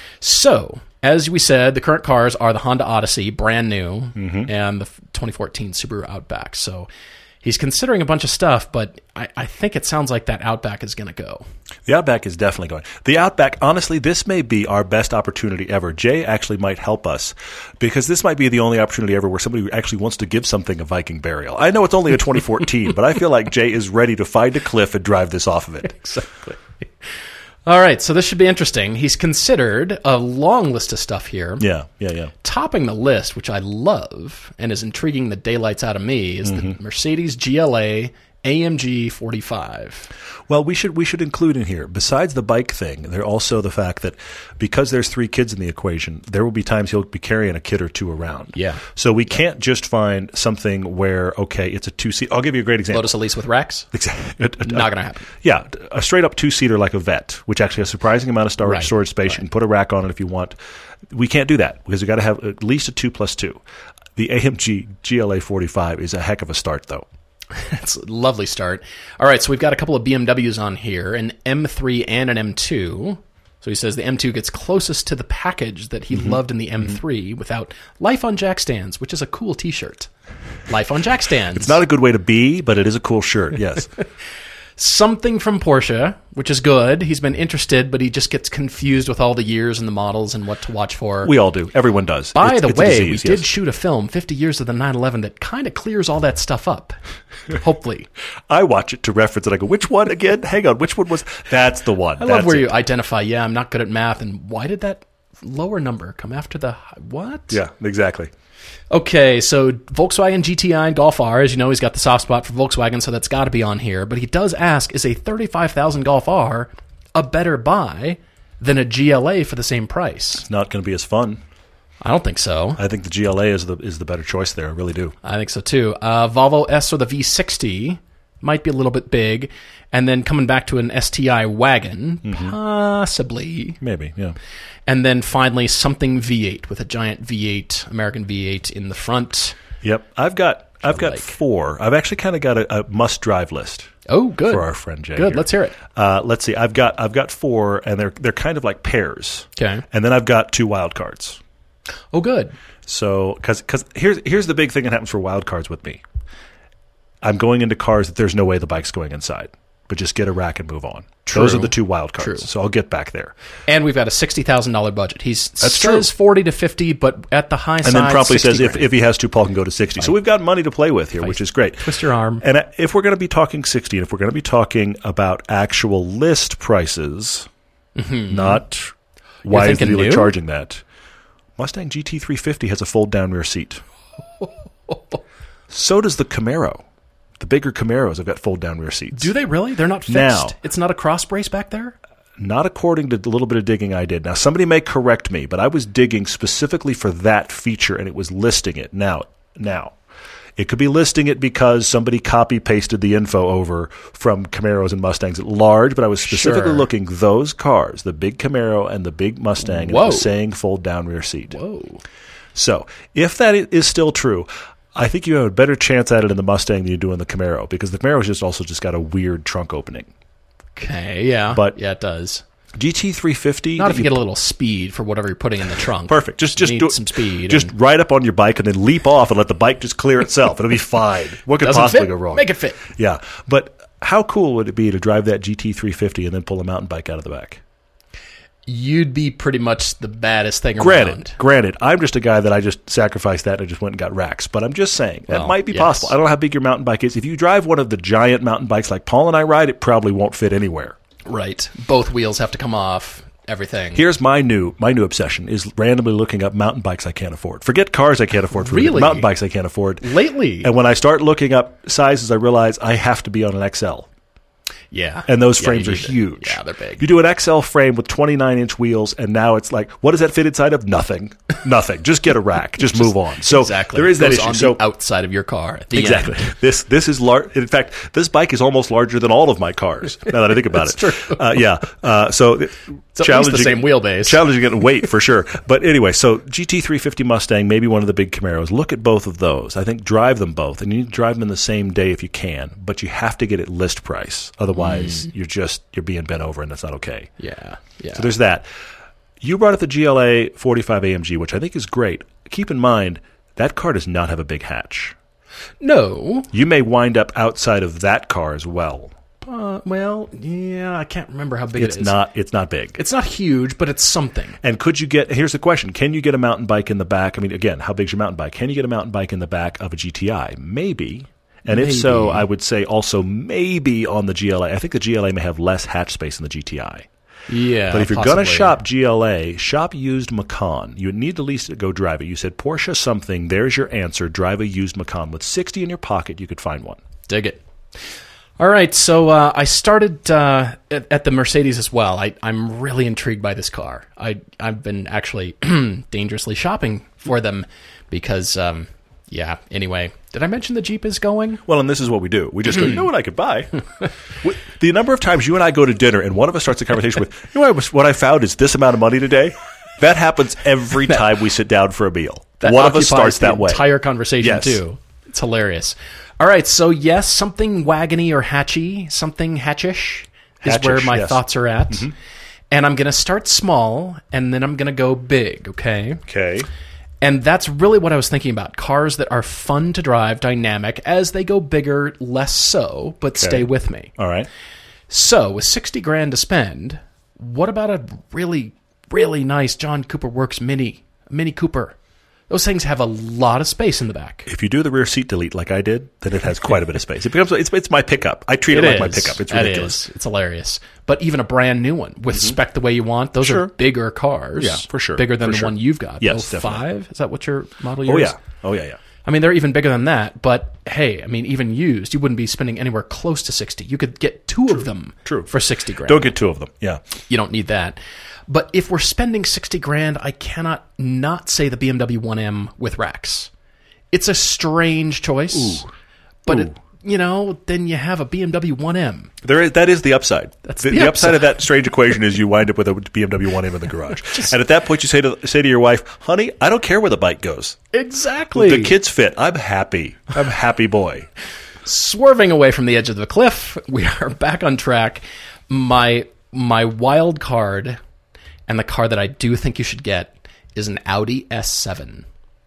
So, as we said, the current cars are the Honda Odyssey, brand new, and the 2014 Subaru Outback. So he's considering a bunch of stuff, but I think it sounds like that Outback is going to go. The Outback is definitely going. The Outback, honestly, this may be our best opportunity ever. Jay actually might help us because this might be the only opportunity ever where somebody actually wants to give something a Viking burial. I know it's only a 2014, but I feel like Jay is ready to find a cliff and drive this off of it. Exactly. All right, so this should be interesting. He's considered a long list of stuff here. Yeah. Topping the list, which I love and is intriguing the daylights out of me, is the Mercedes GLA AMG 45. Well, we should include in here, besides the bike thing, there also the fact that because there's 3 kids in the equation, there will be times he'll be carrying a kid or 2 around. Yeah. So we can't just find something where, okay, it's a 2-seat. I'll give you a great example. Lotus Elise with racks? Exactly. Not going to happen. Yeah, a straight-up 2-seater like a Vet, which actually has a surprising amount of storage space. Right. You can put a rack on it if you want. We can't do that because we've got to have at least a 2+2. The AMG GLA 45 is a heck of a start, though. It's a lovely start. All right, so we've got a couple of BMWs on here, an M3 and an M2. So he says the M2 gets closest to the package that he loved in the M3 without Life on Jack Stands, which is a cool T-shirt. Life on Jack Stands. It's not a good way to be, but it is a cool shirt, yes. Something from Porsche, which is good. He's been interested, but he just gets confused with all the years and the models and what to watch for. We all do. Everyone does. By the way, disease, we did shoot a film, 50 Years of the 911, that kind of clears all that stuff up. Hopefully. I watch it to reference it. I go, which one again? Hang on, which one was... That's the one. I love where you identify, I'm not good at math, and why did that lower number come after the... What? Yeah, exactly. Okay, so Volkswagen GTI and Golf R, as you know, he's got the soft spot for Volkswagen, so that's got to be on here. But he does ask, is a $35,000 Golf R a better buy than a GLA for the same price? It's not going to be as fun. I don't think so. I think the GLA is the better choice there. I really do. I think so, too. Volvo S or the V60 might be a little bit big. And then coming back to an STI wagon, possibly. Maybe, yeah. And then finally something V8 with a giant V8, American V8 in the front. Yep. I've got 4. I've actually kind of got a must-drive list. Oh, good. For our friend Jay. Good, here. let's hear it. Let's see. I've got 4, and they're kind of like pairs. Okay. And then I've got 2 wild cards. Oh, good. So, because here's the big thing that happens for wild cards with me. I'm going into cars that there's no way the bike's going inside, but just get a rack and move on. True. Those are the 2 wild cards. True. So I'll get back there. And we've got a $60,000 budget. He says true. 40 to 50, but at the high side, and then promptly says $60,000. if he has to, Paul can go to 60. So we've got money to play with here, which is great. Twist your arm. And if we're going to be talking 60, and if we're going to be talking about actual list prices, not why is the dealer new? charging that, Mustang GT350 has a fold-down rear seat. So does the Camaro. The bigger Camaros have got fold-down rear seats. Do they really? They're not fixed? Now, it's not a cross brace back there? Not according to the little bit of digging I did. Now, somebody may correct me, but I was digging specifically for that feature, and it was listing it. Now, it could be listing it because somebody copy-pasted the info over from Camaros and Mustangs at large, but I was specifically looking those cars, the big Camaro and the big Mustang, and it was saying fold-down rear seat. Whoa. So, if that is still true, I think you have a better chance at it in the Mustang than you do in the Camaro, because the Camaro's also just got a weird trunk opening. Okay, yeah. Yeah, it does. GT350... Not if you get a little speed for whatever you're putting in the trunk. Perfect. Just do some speed. Just ride up on your bike and then leap off and let the bike just clear itself. It'll be fine. What could possibly go wrong? Make it fit. Yeah. But how cool would it be to drive that GT350 and then pull a mountain bike out of the back? You'd be pretty much the baddest thing around. Granted, I'm just a guy that I just sacrificed that and I just went and got racks. But I'm just saying, that might be possible. I don't know how big your mountain bike is. If you drive one of the giant mountain bikes like Paul and I ride, it probably won't fit anywhere. Right. Both wheels have to come off, everything. Here's my new obsession is randomly looking up mountain bikes I can't afford. Forget cars I can't afford. Really? Mountain bikes I can't afford. Lately. And when I start looking up sizes, I realize I have to be on an XL. Yeah. And those Yeah, frames you are need to- huge. yeah, they're big. You do an XL frame with 29-inch wheels, and now it's like, what does that fit inside of? Nothing. Nothing. Just get a rack. Just move on. So Exactly. there is that Goes issue. on So the outside of your car. At the exactly. end. This is large. In fact, this bike is almost larger than all of my cars. Now that I think about That's it, true. So It's at least the same wheelbase. challenging in weight for sure. But anyway, so GT350 Mustang, maybe one of the big Camaros. Look at both of those. I think drive them both, and you need to drive them in the same day if you can. But you have to get it list price, otherwise you're being bent over, and that's not okay. Yeah. Yeah. So there's that. You brought up the GLA 45 AMG, which I think is great. Keep in mind that car does not have a big hatch. No. You may wind up outside of that car as well. Well, yeah, I can't remember how big It's it is. It's not big. It's not huge, but it's something. And could you get? Here's the question: can you get a mountain bike in the back? I mean, again, how big's your mountain bike? Can you get a mountain bike in the back of a GTI? Maybe. And if so, Maybe. I would say also maybe on the GLA. I think the GLA may have less hatch space than the GTI. Yeah. But if you're possibly. going to shop GLA, shop used Macan. You need to at least go drive it. You said Porsche something. There's your answer. Drive a used Macan. With $60 in your pocket, you could find one. Dig it. All right, so I started at the Mercedes as well. I'm really intrigued by this car. I've been actually dangerously shopping for them because, anyway. Did I mention the Jeep is going? Well, and this is what we do. We just go, you know what I could buy? The number of times you and I go to dinner and one of us starts a conversation with, you know what I found is this amount of money today? That happens every time we sit down for a meal. That One of us occupies starts that the way. entire conversation, Yes. too. It's hilarious. All right, so yes, something wagony or hatchy, something hatchish is Hatchish, where my yes. thoughts are at. And I'm going to start small, and then I'm going to go big, okay? Okay. And that's really what I was thinking about. Cars that are fun to drive, dynamic. As they go bigger, less so, but stay with me. All right. So, with $60,000 to spend, what about a really, really nice John Cooper Works Mini Cooper? Those things have a lot of space in the back. If you do the rear seat delete like I did, then it has quite a bit of space. It becomes it's my pickup. I treat it like my pickup. It's ridiculous. It is. It's hilarious. But even a brand new one with spec the way you want, those are bigger cars. Yeah, for sure. Bigger than For the sure. one you've got. Yes, 05? definitely. Is that what your model year Oh is? yeah. Oh yeah. I mean, they're even bigger than that, but hey, I mean, even used, you wouldn't be spending anywhere close to 60. You could get two of them for $60,000. Don't get two of them. Yeah. You don't need that. But if we're spending $60,000, I cannot not say the BMW 1M with racks. It's a strange choice, but then you have a BMW 1M. That is the upside. That's the the upside of upside. that strange equation is you wind up with a BMW 1M in the garage, and at that point you say to your wife, "Honey, I don't care where the bike goes. Exactly. The kids fit. I'm happy. I'm a happy boy." Swerving away from the edge of the cliff, we are back on track. My wild card, and the car that I do think you should get, is an Audi S7.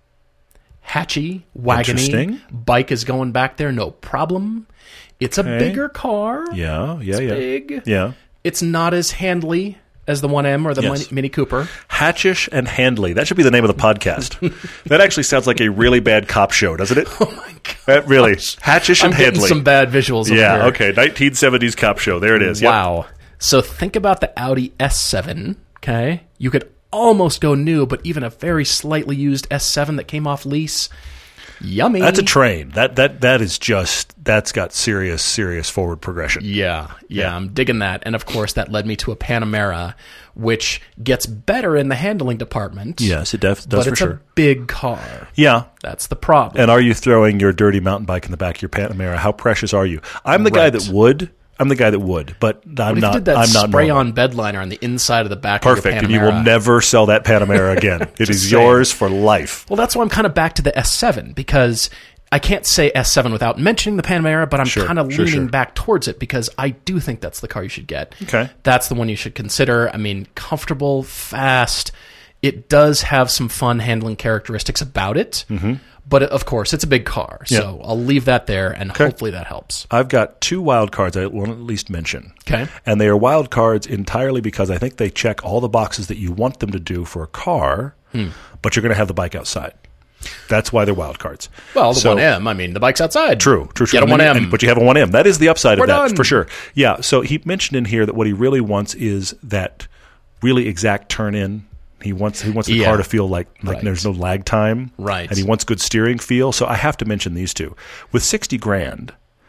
Hatchy, wagony, Interesting. bike is going back there, no problem. It's a bigger car. Yeah. It's big. Yeah. It's not as handly as the 1M or the Yes. Mini Cooper. Hatchish and Handley. That should be the name of the podcast. That actually sounds like a really bad cop show, doesn't it? Oh my god! That really. Hatchish and I'm getting Handley. some bad visuals. over Yeah. here. Okay. 1970s cop show. There it is. Yep. Wow. So think about the Audi S7, okay? You could almost go new, but even a very slightly used S7 that came off lease, yummy. That's a train. That is just, that's got serious forward progression. Yeah, I'm digging that. And of course, that led me to a Panamera, which gets better in the handling department. Yes, it does but for it's sure. a big car. Yeah. That's the problem. And are you throwing your dirty mountain bike in the back of your Panamera? How precious are you? I'm the guy Right. that would. I'm the guy that would, but I'm What if you not. did that I'm not spray-on normal. bed liner on the inside of the back Perfect, of your Panamera? and you will never sell that Panamera again. It is saying. yours for life. Well, that's why I'm kind of back to the S7, because I can't say S7 without mentioning the Panamera, but I'm kind of leaning back towards it because I do think that's the car you should get. Okay. That's the one you should consider. I mean, comfortable, fast. It does have some fun handling characteristics about it, but of course, it's a big car. So I'll leave that there, and hopefully that helps. I've got two wild cards I want to at least mention. Okay. And they are wild cards entirely because I think they check all the boxes that you want them to do for a car, but you're going to have the bike outside. That's why they're wild cards. Well, the 1M, I mean, the bike's outside. True. Get a 1M. But you have a 1M. That is the upside We're of that, done. for sure. Yeah, so he mentioned in here that what he really wants is that really exact turn-in. He wants the car to feel like there's no lag time. Right. And he wants good steering feel. So I have to mention these two. With $60,000,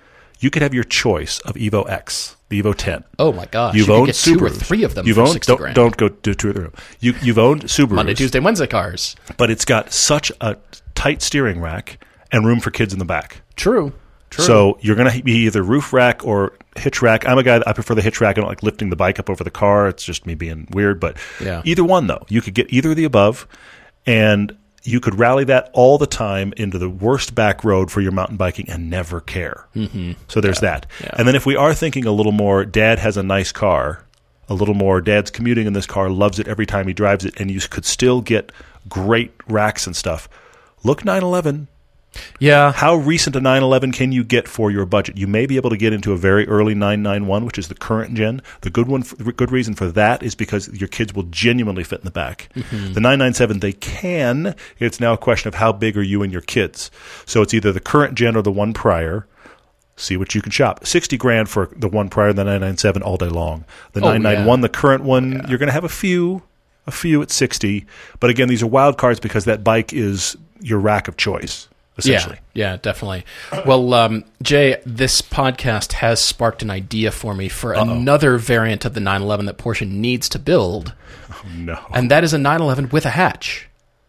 you could have your choice of Evo X, the Evo 10. Oh my gosh! You've you owned could get 2 or Subarus. 3 of them You've for owned, $60,000. Don't go to 2 or 3. You've owned Subarus. Monday, Tuesday, Wednesday cars. But it's got such a tight steering rack and room for kids in the back. True. So you're going to be either roof rack or hitch rack. I'm a guy that I prefer the hitch rack. I don't like lifting the bike up over the car. It's just me being weird. But either one, though. You could get either of the above, and you could rally that all the time into the worst back road for your mountain biking and never care. Mm-hmm. So there's that. Yeah. And then if we are thinking a little more, Dad has a nice car, a little more, Dad's commuting in this car, loves it every time he drives it, and you could still get great racks and stuff. Look 911. Yeah. How recent a 911 can you get for your budget? You may be able to get into a very early 991, which is the current gen. The good reason for that is because your kids will genuinely fit in the back. Mm-hmm. The 997, they can. It's now a question of how big are you and your kids. So it's either the current gen or the one prior. See what you can shop. $60,000 for the one prior, the 997 all day long. The 991, the current one, you're going to have a few at 60. But again, these are wild cards because that bike is your rack of choice. Yeah, definitely. Well, Jay, this podcast has sparked an idea for me for another variant of the 911 that Porsche needs to build. Oh, no. And that is a 911 with a hatch.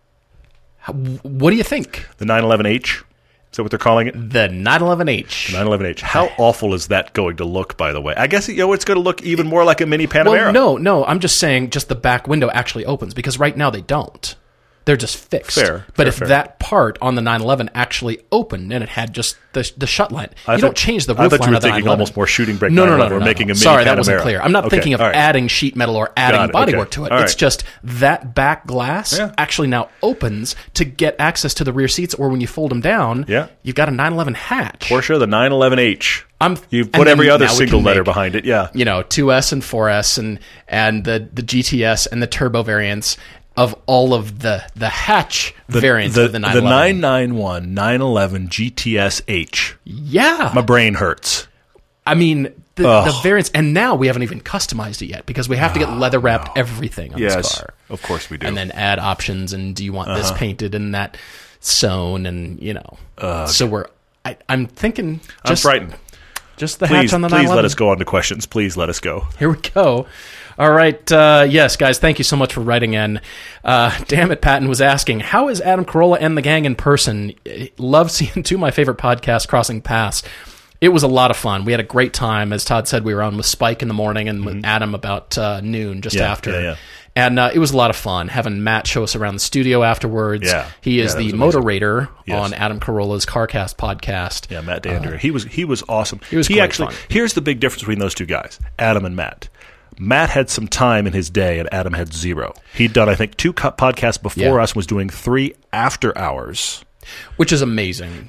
What do you think? The 911H? Is that what they're calling it? The 911H. The 911H. How awful is that going to look, by the way? I guess it's going to look even more like a mini Panamera. Well, no. I'm just saying just the back window actually opens because right now they don't. They're just fixed. But if that part on the 911 actually opened and it had just the shut line, you don't change the roof line of the 911. I thought you were thinking almost more shooting brake. No. We're making a mini Sorry, Panamera. that wasn't clear. I'm not thinking of adding sheet metal or adding bodywork to it. All it's just that back glass actually now opens to get access to the rear seats, or when you fold them down, you've got a 911 hatch. Porsche, the 911H. You've put and every other single letter behind it. Yeah. 2S and 4S and the GTS and the turbo variants of all of the hatch variants of the 911. The 991, 911 GTS-H. Yeah. My brain hurts. I mean, the variants, and now we haven't even customized it yet because we have to get leather-wrapped everything on this car. Of course we do. And then add options, and do you want this painted and that sewn, and, so I'm thinking I'm frightened. Just the hatch on the 911. Please let us go on to questions. Please let us go. Here we go. All right. Yes, guys, thank you so much for writing in. Damn it, Patton was asking, how is Adam Carolla and the gang in person? Love seeing 2 of my favorite podcasts crossing paths. It was a lot of fun. We had a great time. As Todd said, we were on with Spike in the morning and with Adam about noon just after. Yeah. And it was a lot of fun having Matt show us around the studio afterwards. Yeah. He is the moderator on Adam Carolla's CarCast podcast. Yeah, Matt Dander. He was awesome. He was fun. Here's the big difference between those two guys, Adam and Matt. Matt had some time in his day, and Adam had 0. He'd done, I think, 2 podcasts before us, was doing 3 after hours. Which is amazing.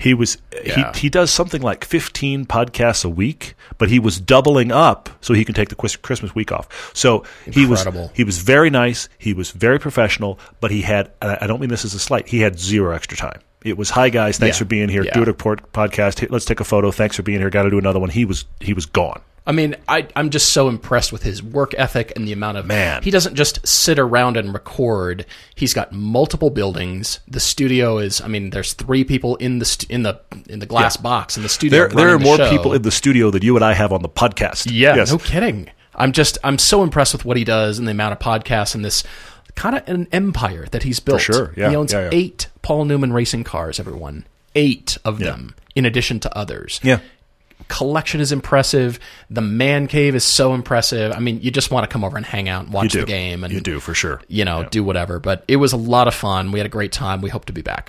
He does something like 15 podcasts a week, but he was doubling up so he can take the Christmas week off. So he was very nice, he was very professional, but he had, I don't mean this as a slight, he had 0 extra time. It was, hi guys, thanks for being here, do a podcast, let's take a photo, thanks for being here, got to do another one. He was gone. I mean, I'm just so impressed with his work ethic and the amount of... He doesn't just sit around and record. He's got multiple buildings. The studio is... I mean, there's 3 people in the glass box in the studio. There are more people in the studio than you and I have on the podcast. Yeah, no kidding. I'm so impressed with what he does and the amount of podcasts and this kind of an empire that he's built. For sure, yeah. He owns 8 Paul Newman racing cars, everyone. 8 of them, in addition to others. Yeah. Collection is impressive. The man cave is so impressive. I mean, you just want to come over and hang out and watch the game. And you do, for sure. Do whatever. But it was a lot of fun. We had a great time. We hope to be back.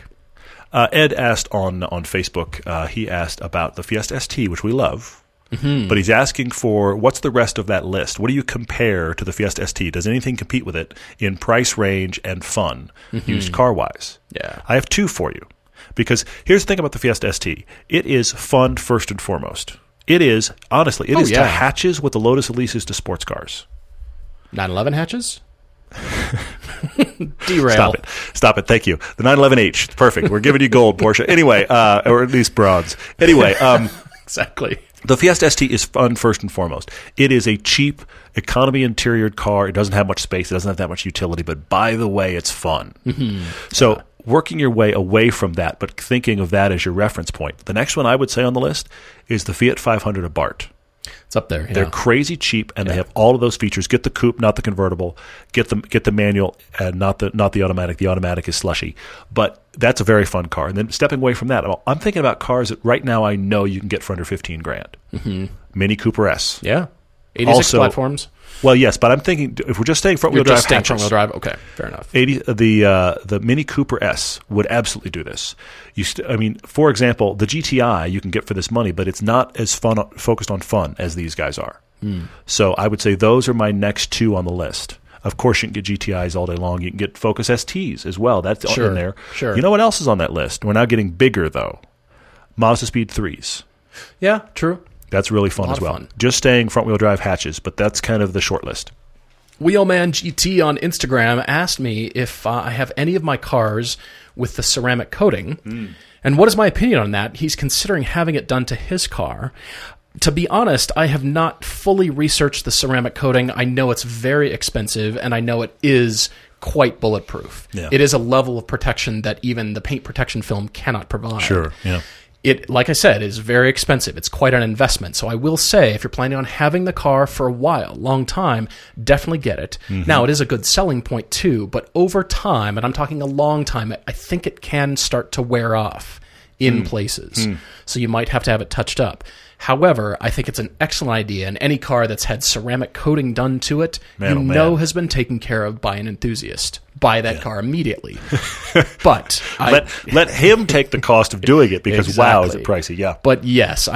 Ed asked on Facebook, he asked about the Fiesta ST, which we love. Mm-hmm. But he's asking for, what's the rest of that list? What do you compare to the Fiesta ST? Does anything compete with it in price range and fun, used car-wise? Yeah. I have 2 for you. Because here's the thing about the Fiesta ST. It is fun first and foremost. It is, honestly, it is to hatches what the Lotus Elise is to sports cars. 911 hatches? Derail. Stop it. Thank you. The 911H. Perfect. We're giving you gold, Porsche. Anyway, or at least bronze. Anyway. Exactly. The Fiesta ST is fun first and foremost. It is a cheap economy interiored car. It doesn't have much space. It doesn't have that much utility. But by the way, it's fun. So working your way away from that, but thinking of that as your reference point. The next one I would say on the list is the Fiat 500 Abarth. It's up there. Yeah. They're crazy cheap, and they have all of those features. Get the coupe, not the convertible. Get the manual, and not the automatic. The automatic is slushy, but that's a very fun car. And then stepping away from that, I'm thinking about cars that right now I know you can get for under $15,000. Mini Cooper S. Yeah, 86 platforms. Well, yes, but I'm thinking if we're just staying front-wheel drive hatches. Front-wheel drive. Okay, fair enough. The Mini Cooper S would absolutely do this. For example, the GTI you can get for this money, but it's not as focused on fun as these guys are. So I would say those are my next two on the list. Of course, you can get GTIs all day long. You can get Focus STs as well. That's in there. Sure. You know what else is on that list? We're now getting bigger, though. Mazda Speed 3s. Yeah, true. That's really fun as well. Fun. Just staying front-wheel drive hatches, but that's kind of the short list. Wheelman GT on Instagram asked me if I have any of my cars with the ceramic coating, and what is my opinion on that? He's considering having it done to his car. To be honest, I have not fully researched the ceramic coating. I know it's very expensive, and I know it is quite bulletproof. Yeah. It is a level of protection that even the paint protection film cannot provide. Sure, yeah. It, like I said, is very expensive. It's quite an investment. So I will say, if you're planning on having the car for a while, long time, definitely get it. Now, it is a good selling point too, but over time, and I'm talking a long time, I think it can start to wear off in places. So you might have to have it touched up. However, I think it's an excellent idea, and any car that's had ceramic coating done to it, has been taken care of by an enthusiast. Buy that car immediately. But let him take the cost of doing it because wow, is it pricey? Yeah. But yes,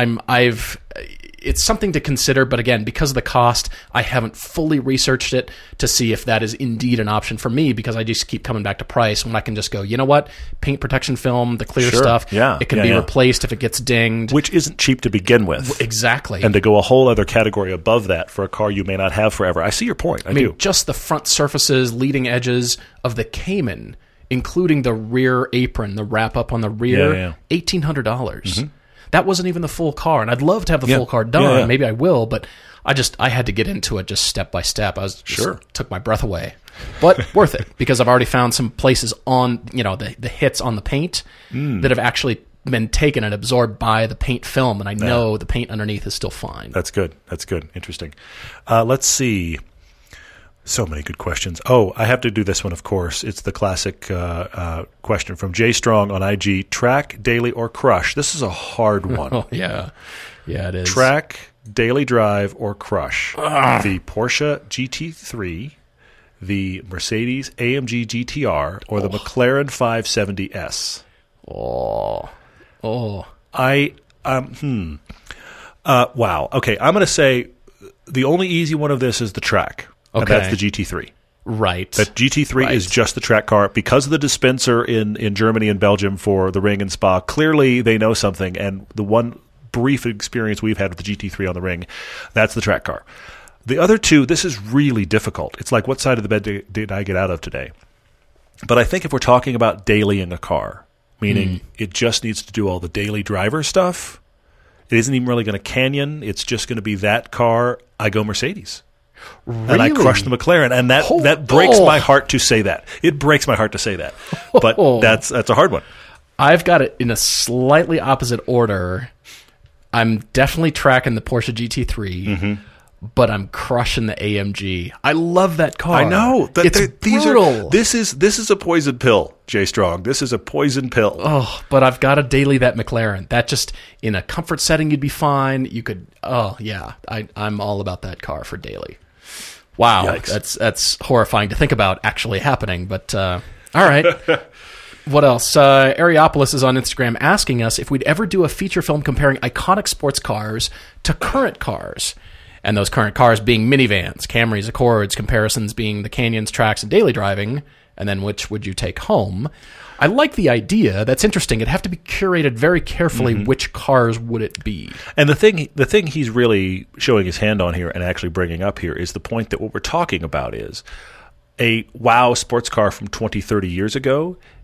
it's something to consider, but again, because of the cost, I haven't fully researched it to see if that is indeed an option for me, because I just keep coming back to price when I can just go, you know what, paint protection film, the clear stuff, it can be replaced if it gets dinged. Which isn't cheap to begin with. Exactly. And to go a whole other category above that for a car you may not have forever. I see your point. I do. Just the front surfaces, leading edges of the Cayman, including the rear apron, the wrap-up on the rear, $1,800. That wasn't even the full car, and I'd love to have the full car done. Yeah. Maybe I will, but I had to get into it just step by step. Took my breath away, but worth it because I've already found some places on the hits on the paint that have actually been taken and absorbed by the paint film, and I know the paint underneath is still fine. That's good. Interesting. Let's see. So many good questions. Oh, I have to do this one, of course. It's the classic question from Jay Strong on IG. Track, daily, or crush? This is a hard one. Oh, yeah. Yeah, it is. Track, daily drive, or crush? The Porsche GT3, the Mercedes AMG GTR, or the McLaren 570S? Wow. Okay, I'm going to say the only easy one of this is the track. Okay. And that's the GT3. Right. That GT3 is just the track car. Because of the dispenser in Germany and Belgium for the Ring and Spa, clearly they know something. And the one brief experience we've had with the GT3 on the Ring, that's the track car. The other two, this is really difficult. It's like, what side of the bed did I get out of today? But I think if we're talking about dailying a car, meaning it just needs to do all the daily driver stuff, it isn't even really going to canyon. It's just going to be that car. I go Mercedes. Really? And I crush the McLaren, and that breaks my heart to say that. It breaks my heart to say that, but that's a hard one. I've got it in a slightly opposite order. I'm definitely tracking the Porsche GT3, but I'm crushing the AMG. I love that car. I know. It's brutal. This is a poison pill, Jay Strong. This is a poison pill. Oh, but I've got to daily that McLaren. That just, in a comfort setting, you'd be fine. You could, I'm all about that car for daily. Wow, Yikes. That's horrifying to think about actually happening, but all right. What else? Areopolis is on Instagram asking us if we'd ever do a feature film comparing iconic sports cars to current cars, and those current cars being minivans, Camrys, Accords, comparisons being the Canyons, Tracks, and daily driving, and then which would you take home? I like the idea. That's interesting. It'd have to be curated very carefully. Which cars would it be? And the thing he's really showing his hand on here and actually bringing up here is the point that what we're talking about is a wow sports car from 20, 30 years ago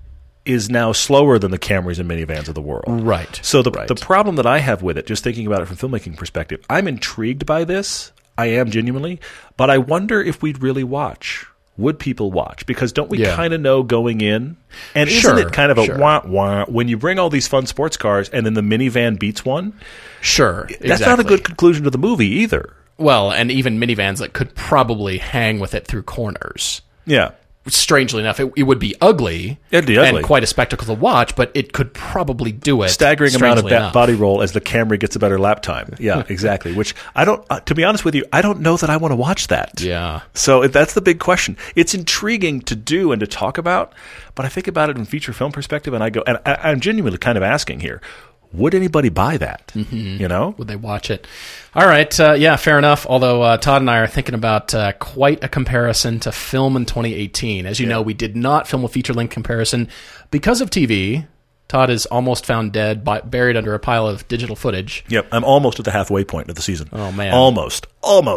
is now slower than the Camrys and minivans of the world. Right. So the problem that I have with it, just thinking about it from a filmmaking perspective, I'm intrigued by this. I am genuinely, but I wonder if we'd really watch. Would people watch? Because don't we kind of know going in? And isn't it kind of a wah-wah when you bring all these fun sports cars and then the minivan beats one? Sure. That's not a good conclusion to the movie either. Well, and even minivans that could probably hang with it through corners. Yeah. Strangely enough, it would be ugly. It'd be ugly. And quite a spectacle to watch, but it could probably do it. Staggering amount of enough. body roll as the Camry gets a better lap time. Yeah, exactly. Which I don't, to be honest with you, I don't know that I want to watch that. Yeah. So that's the big question. It's intriguing to do and to talk about, but I think about it in feature film perspective, and I go, and I'm genuinely kind of asking here, would anybody buy that? Mm-hmm. You know? Would they watch it? All right. Yeah, fair enough. Although Todd and I are thinking about quite a comparison to film in 2018. As you know, we did not film a feature-length comparison because of TV. Todd is almost found dead, buried under a pile of digital footage. Yep. I'm almost at the halfway point of the season. Oh, man. Almost.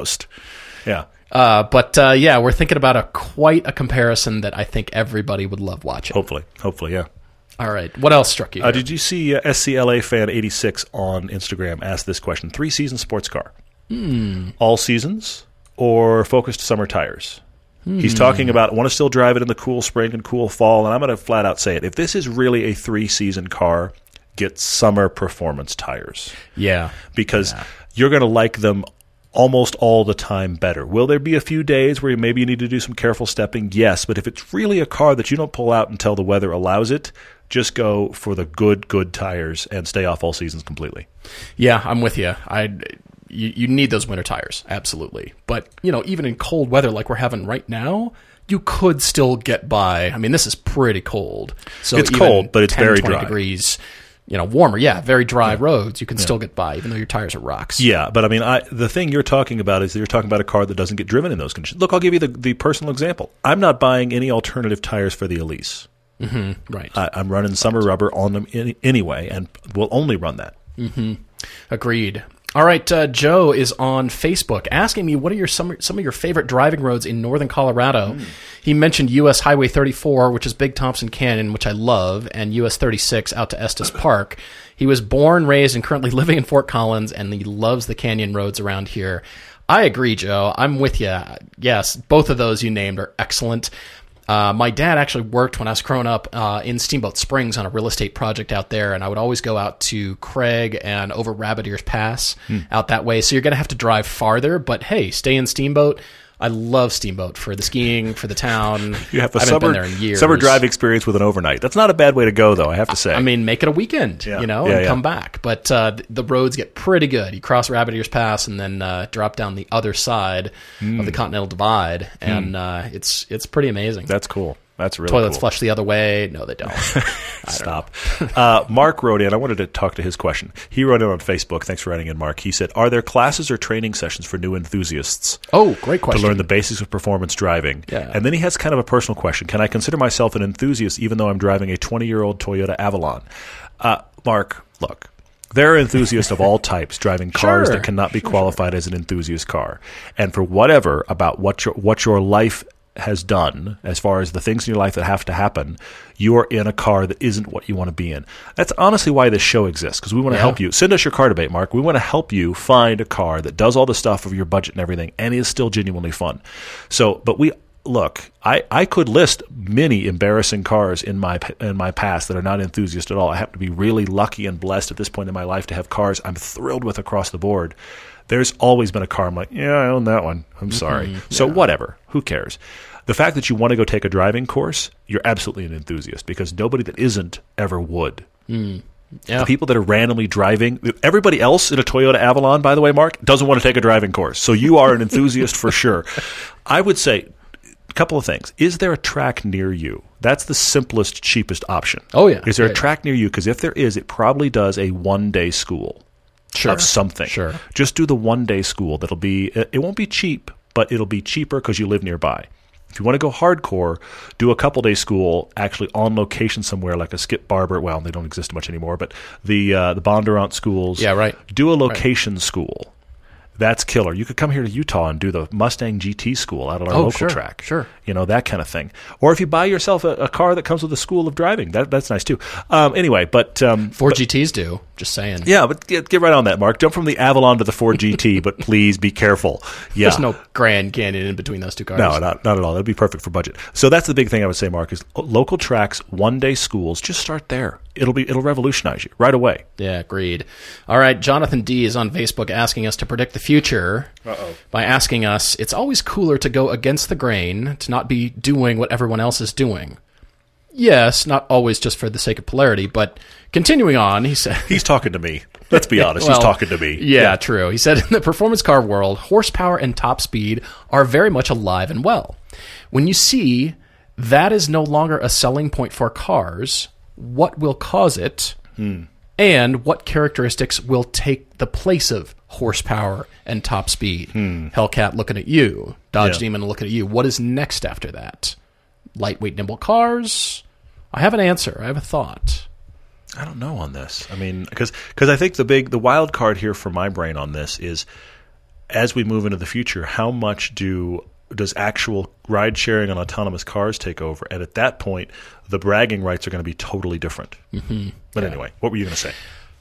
Yeah. But we're thinking about quite a comparison that I think everybody would love watching. Hopefully, yeah. All right. What else struck you? Did you see SCLA Fan 86 on Instagram ask this question? 3-season sports car. All seasons or focused summer tires? He's talking about, I want to still drive it in the cool spring and cool fall, and I'm going to flat out say it. If this is really a 3-season car, get summer performance tires. Yeah. Because you're going to like them almost all the time better. Will there be a few days where maybe you need to do some careful stepping? Yes, but if it's really a car that you don't pull out until the weather allows it, just go for the good tires and stay off all seasons completely. Yeah, I'm with you. You need those winter tires, absolutely. But, even in cold weather like we're having right now, you could still get by. I mean, this is pretty cold. So it's cold, but it's 10, very 20 dry. Degrees, warmer. Yeah, very dry roads. You can still get by, even though your tires are rocks. Yeah, but I mean, the thing you're talking about is that you're talking about a car that doesn't get driven in those conditions. Look, I'll give you the personal example. I'm not buying any alternative tires for the Elise. Mm-hmm, right. I'm running summer rubber on them anyway, and will only run that. Mm-hmm. Agreed. All right, Joe is on Facebook asking me what are some of your favorite driving roads in northern Colorado. He mentioned U.S. Highway 34, which is Big Thompson Canyon, which I love, and U.S. 36 out to Estes Park. He was born, raised, and currently living in Fort Collins, and he loves the canyon roads around here. I agree, Joe. I'm with you. Yes, both of those you named are excellent. My dad actually worked when I was growing up in Steamboat Springs on a real estate project out there, and I would always go out to Craig and over Rabbit Ears Pass out that way. So you're going to have to drive farther, but hey, stay in Steamboat. I love Steamboat for the skiing, for the town. You have a I haven't been there in years. summer drive experience with an overnight. That's not a bad way to go, though, I have to say. I mean, make it a weekend, and come back. But the roads get pretty good. You cross Rabbit Ears Pass and then drop down the other side of the Continental Divide, and it's pretty amazing. That's cool. That's really Toilets cool. flush the other way. No, they don't. Stop. Mark wrote in. I wanted to talk to his question. He wrote in on Facebook. Thanks for writing in, Mark. He said, are there classes or training sessions for new enthusiasts? Oh, great question. To learn the basics of performance driving. Yeah. And then he has kind of a personal question. Can I consider myself an enthusiast even though I'm driving a 20-year-old Toyota Avalon? Mark, look. There are enthusiasts of all types driving cars that cannot be qualified as an enthusiast car. And for whatever about what your life has done as far as the things in your life that have to happen, you are in a car that isn't what you want to be in. That's honestly why this show exists, because we want to help you. Send us your car debate, Mark. We want to help you find a car that does all the stuff of your budget and everything and is still genuinely fun. So, but look, I could list many embarrassing cars in my past that are not enthusiast at all. I happen to be really lucky and blessed at this point in my life to have cars I'm thrilled with across the board. There's always been a car I'm like, yeah, I own that one. I'm sorry. So whatever. Who cares? The fact that you want to go take a driving course, you're absolutely an enthusiast, because nobody that isn't ever would. The people that are randomly driving, everybody else in a Toyota Avalon, by the way, Mark, doesn't want to take a driving course. So you are an enthusiast for sure. I would say a couple of things. Is there a track near you? That's the simplest, cheapest option. Oh, yeah. Is there a track near you? Because if there is, it probably does a one-day school of something. Sure. Just do the one-day school. It won't be cheap, but it'll be cheaper because you live nearby. If you want to go hardcore, do a couple-day school actually on location somewhere, like a Skip Barber. Well, they don't exist much anymore, but the Bondurant schools. Yeah, right. Do a location school. That's killer. You could come here to Utah and do the Mustang GT school out at our local track. Sure. You know, that kind of thing. Or if you buy yourself a car that comes with a school of driving, that's nice too. Anyway, but... Ford GTs do, just saying. Yeah, but get right on that, Mark. Jump from the Avalon to the Ford GT, but please be careful. Yeah. There's no Grand Canyon in between those two cars. No, not at all. That'd be perfect for budget. So that's the big thing I would say, Mark, is local tracks, one-day schools, just start there. It'll revolutionize you right away. Yeah, agreed. All right, Jonathan D. is on Facebook asking us to predict the future by asking us, it's always cooler to go against the grain, to not be doing what everyone else is doing. Yes, not always just for the sake of polarity, but continuing on, he said... He's talking to me. Let's be honest. Well, he's talking to me. Yeah, true. He said, in the performance car world, horsepower and top speed are very much alive and well. When you see that is no longer a selling point for cars, what will cause it, and what characteristics will take the place of horsepower and top speed? Hellcat looking at you. Dodge Demon looking at you. What is next after that? Lightweight, nimble cars? I have an answer. I have a thought. I don't know on this. I mean, because I think the wild card here for my brain on this is, as we move into the future, how much does actual ride sharing on autonomous cars take over? And at that point, the bragging rights are going to be totally different. But anyway, what were you going to say?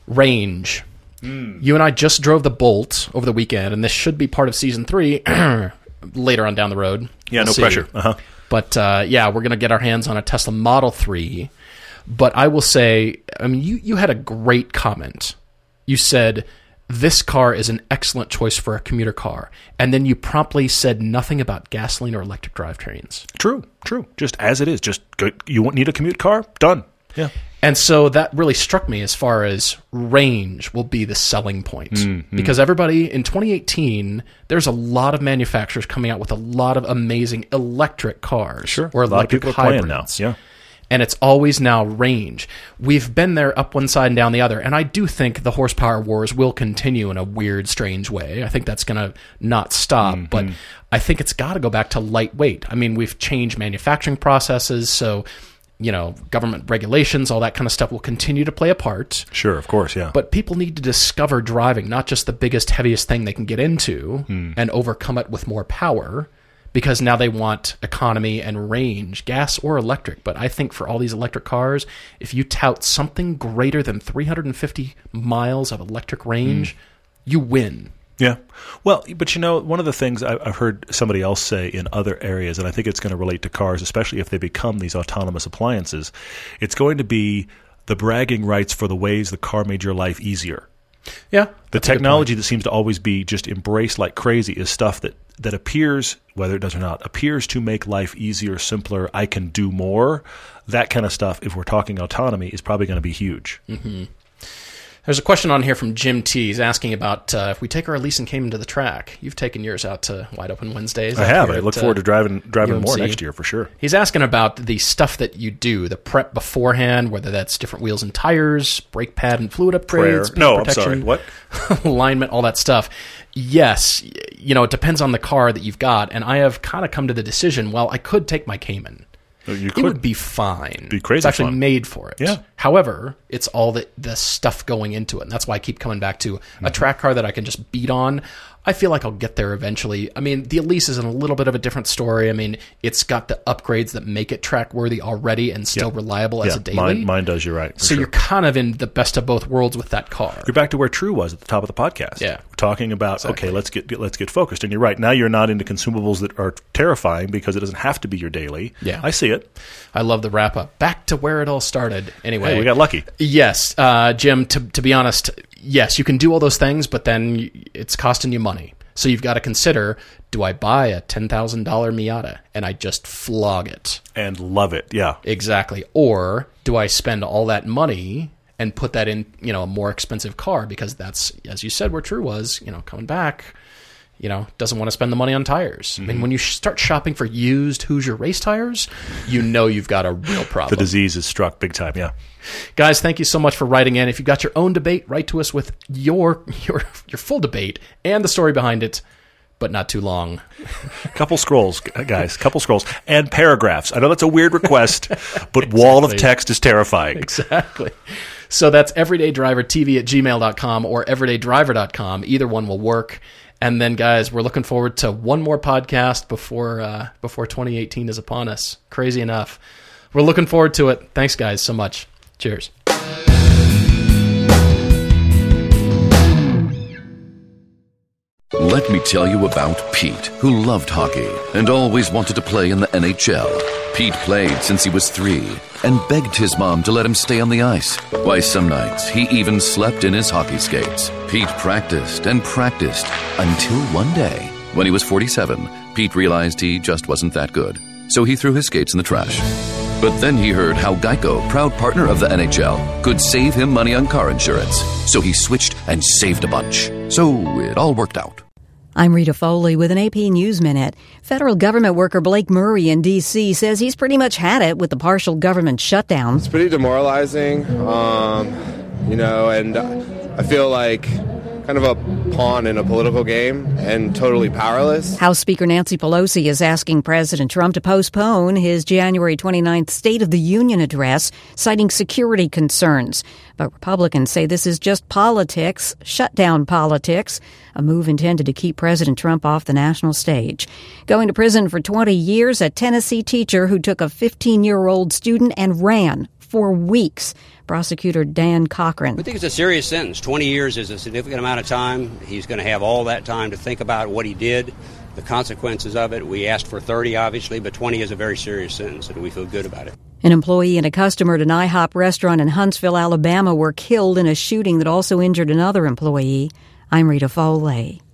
Range. You and I just drove the Bolt over the weekend, and this should be part of Season 3 later on down the road. Yeah, no pressure. But, we're going to get our hands on a Tesla Model 3. But I will say, I mean, you had a great comment. You said, this car is an excellent choice for a commuter car. And then you promptly said nothing about gasoline or electric drivetrains. True. Just as it is. Just you need a commute car? Done. Yeah. And so that really struck me as far as range will be the selling point. Because everybody, in 2018, there's a lot of manufacturers coming out with a lot of amazing electric cars. Sure. Or a lot of electric people are hybrids. playing now. Yeah. And it's always now range. We've been there up one side and down the other. And I do think the horsepower wars will continue in a weird, strange way. I think that's going to not stop. But I think it's got to go back to lightweight. I mean, we've changed manufacturing processes. So, government regulations, all that kind of stuff will continue to play a part. Sure, of course, yeah. But people need to discover driving, not just the biggest, heaviest thing they can get into and overcome it with more power. Because now they want economy and range, gas or electric. But I think for all these electric cars, if you tout something greater than 350 miles of electric range, you win. Yeah. Well, but one of the things I've heard somebody else say in other areas, and I think it's going to relate to cars, especially if they become these autonomous appliances, it's going to be the bragging rights for the ways the car made your life easier. Yeah. The technology that seems to always be just embraced like crazy is stuff that appears, whether it does or not, appears to make life easier, simpler, I can do more. That kind of stuff, if we're talking autonomy, is probably going to be huge. There's a question on here from Jim T. He's asking about if we take our Elise and Cayman to the track. You've taken yours out to Wide Open Wednesdays. I have. I look forward to driving more next year for sure. He's asking about the stuff that you do, the prep beforehand, whether that's different wheels and tires, brake pad and fluid upgrades, protection, I'm sorry, what? alignment, all that stuff. Yes, it depends on the car that you've got, and I have kind of come to the decision, well, I could take my Cayman. You could. It would be fine. It'd be crazy It's actually fun. made for it. Yeah. However, it's all the stuff going into it. And that's why I keep coming back to a track car that I can just beat on. I feel like I'll get there eventually. I mean, the Elise is in a little bit of a different story. I mean, it's got the upgrades that make it track worthy already and still reliable as a daily. Mine does, you're right. So you're kind of in the best of both worlds with that car. You're back to where True was at the top of the podcast. Yeah. We're talking about, okay, let's get focused. And you're right. Now you're not into consumables that are terrifying because it doesn't have to be your daily. Yeah. I see it. I love the wrap up. Back to where it all started. Anyway. Hey, we got lucky. Yes. Jim, to be honest, yes, you can do all those things, but then it's costing you money. So you've got to consider, do I buy a $10,000 Miata and I just flog it? And love it, yeah. Exactly. Or do I spend all that money and put that in, a more expensive car? Because that's, as you said, where True was, coming back, doesn't want to spend the money on tires. I mean, when you start shopping for used Hoosier race tires, you've got a real problem. The disease is struck big time, yeah. Guys, thank you so much for writing in. If you've got your own debate, write to us with your full debate and the story behind it, but not too long. Couple scrolls, guys. Couple scrolls. And paragraphs. I know that's a weird request, but exactly. Wall of text is terrifying. Exactly. So that's everydaydrivertv@gmail.com or everydaydriver.com. Either one will work. And then, guys, we're looking forward to one more podcast before 2018 is upon us. Crazy enough. We're looking forward to it. Thanks, guys, so much. Cheers. Let me tell you about Pete, who loved hockey and always wanted to play in the NHL. Pete played since he was 3 and begged his mom to let him stay on the ice. Why, some nights he even slept in his hockey skates. Pete practiced and practiced until one day, when he was 47, Pete realized he just wasn't that good. So he threw his skates in the trash. But then he heard how Geico, proud partner of the NHL, could save him money on car insurance. So he switched and saved a bunch. So it all worked out. I'm Rita Foley with an AP News Minute. Federal government worker Blake Murray in D.C. says he's pretty much had it with the partial government shutdown. It's pretty demoralizing, and I feel like kind of a pawn in a political game and totally powerless. House Speaker Nancy Pelosi is asking President Trump to postpone his January 29th State of the Union address, citing security concerns. But Republicans say this is just politics, shutdown politics, a move intended to keep President Trump off the national stage. Going to prison for 20 years, a Tennessee teacher who took a 15-year-old student and ran for weeks. Prosecutor Dan Cochran. We think it's a serious sentence. 20 years is a significant amount of time. He's going to have all that time to think about what he did, the consequences of it. We asked for 30, obviously, but 20 is a very serious sentence, and we feel good about it. An employee and a customer at an IHOP restaurant in Huntsville, Alabama, were killed in a shooting that also injured another employee. I'm Rita Foley.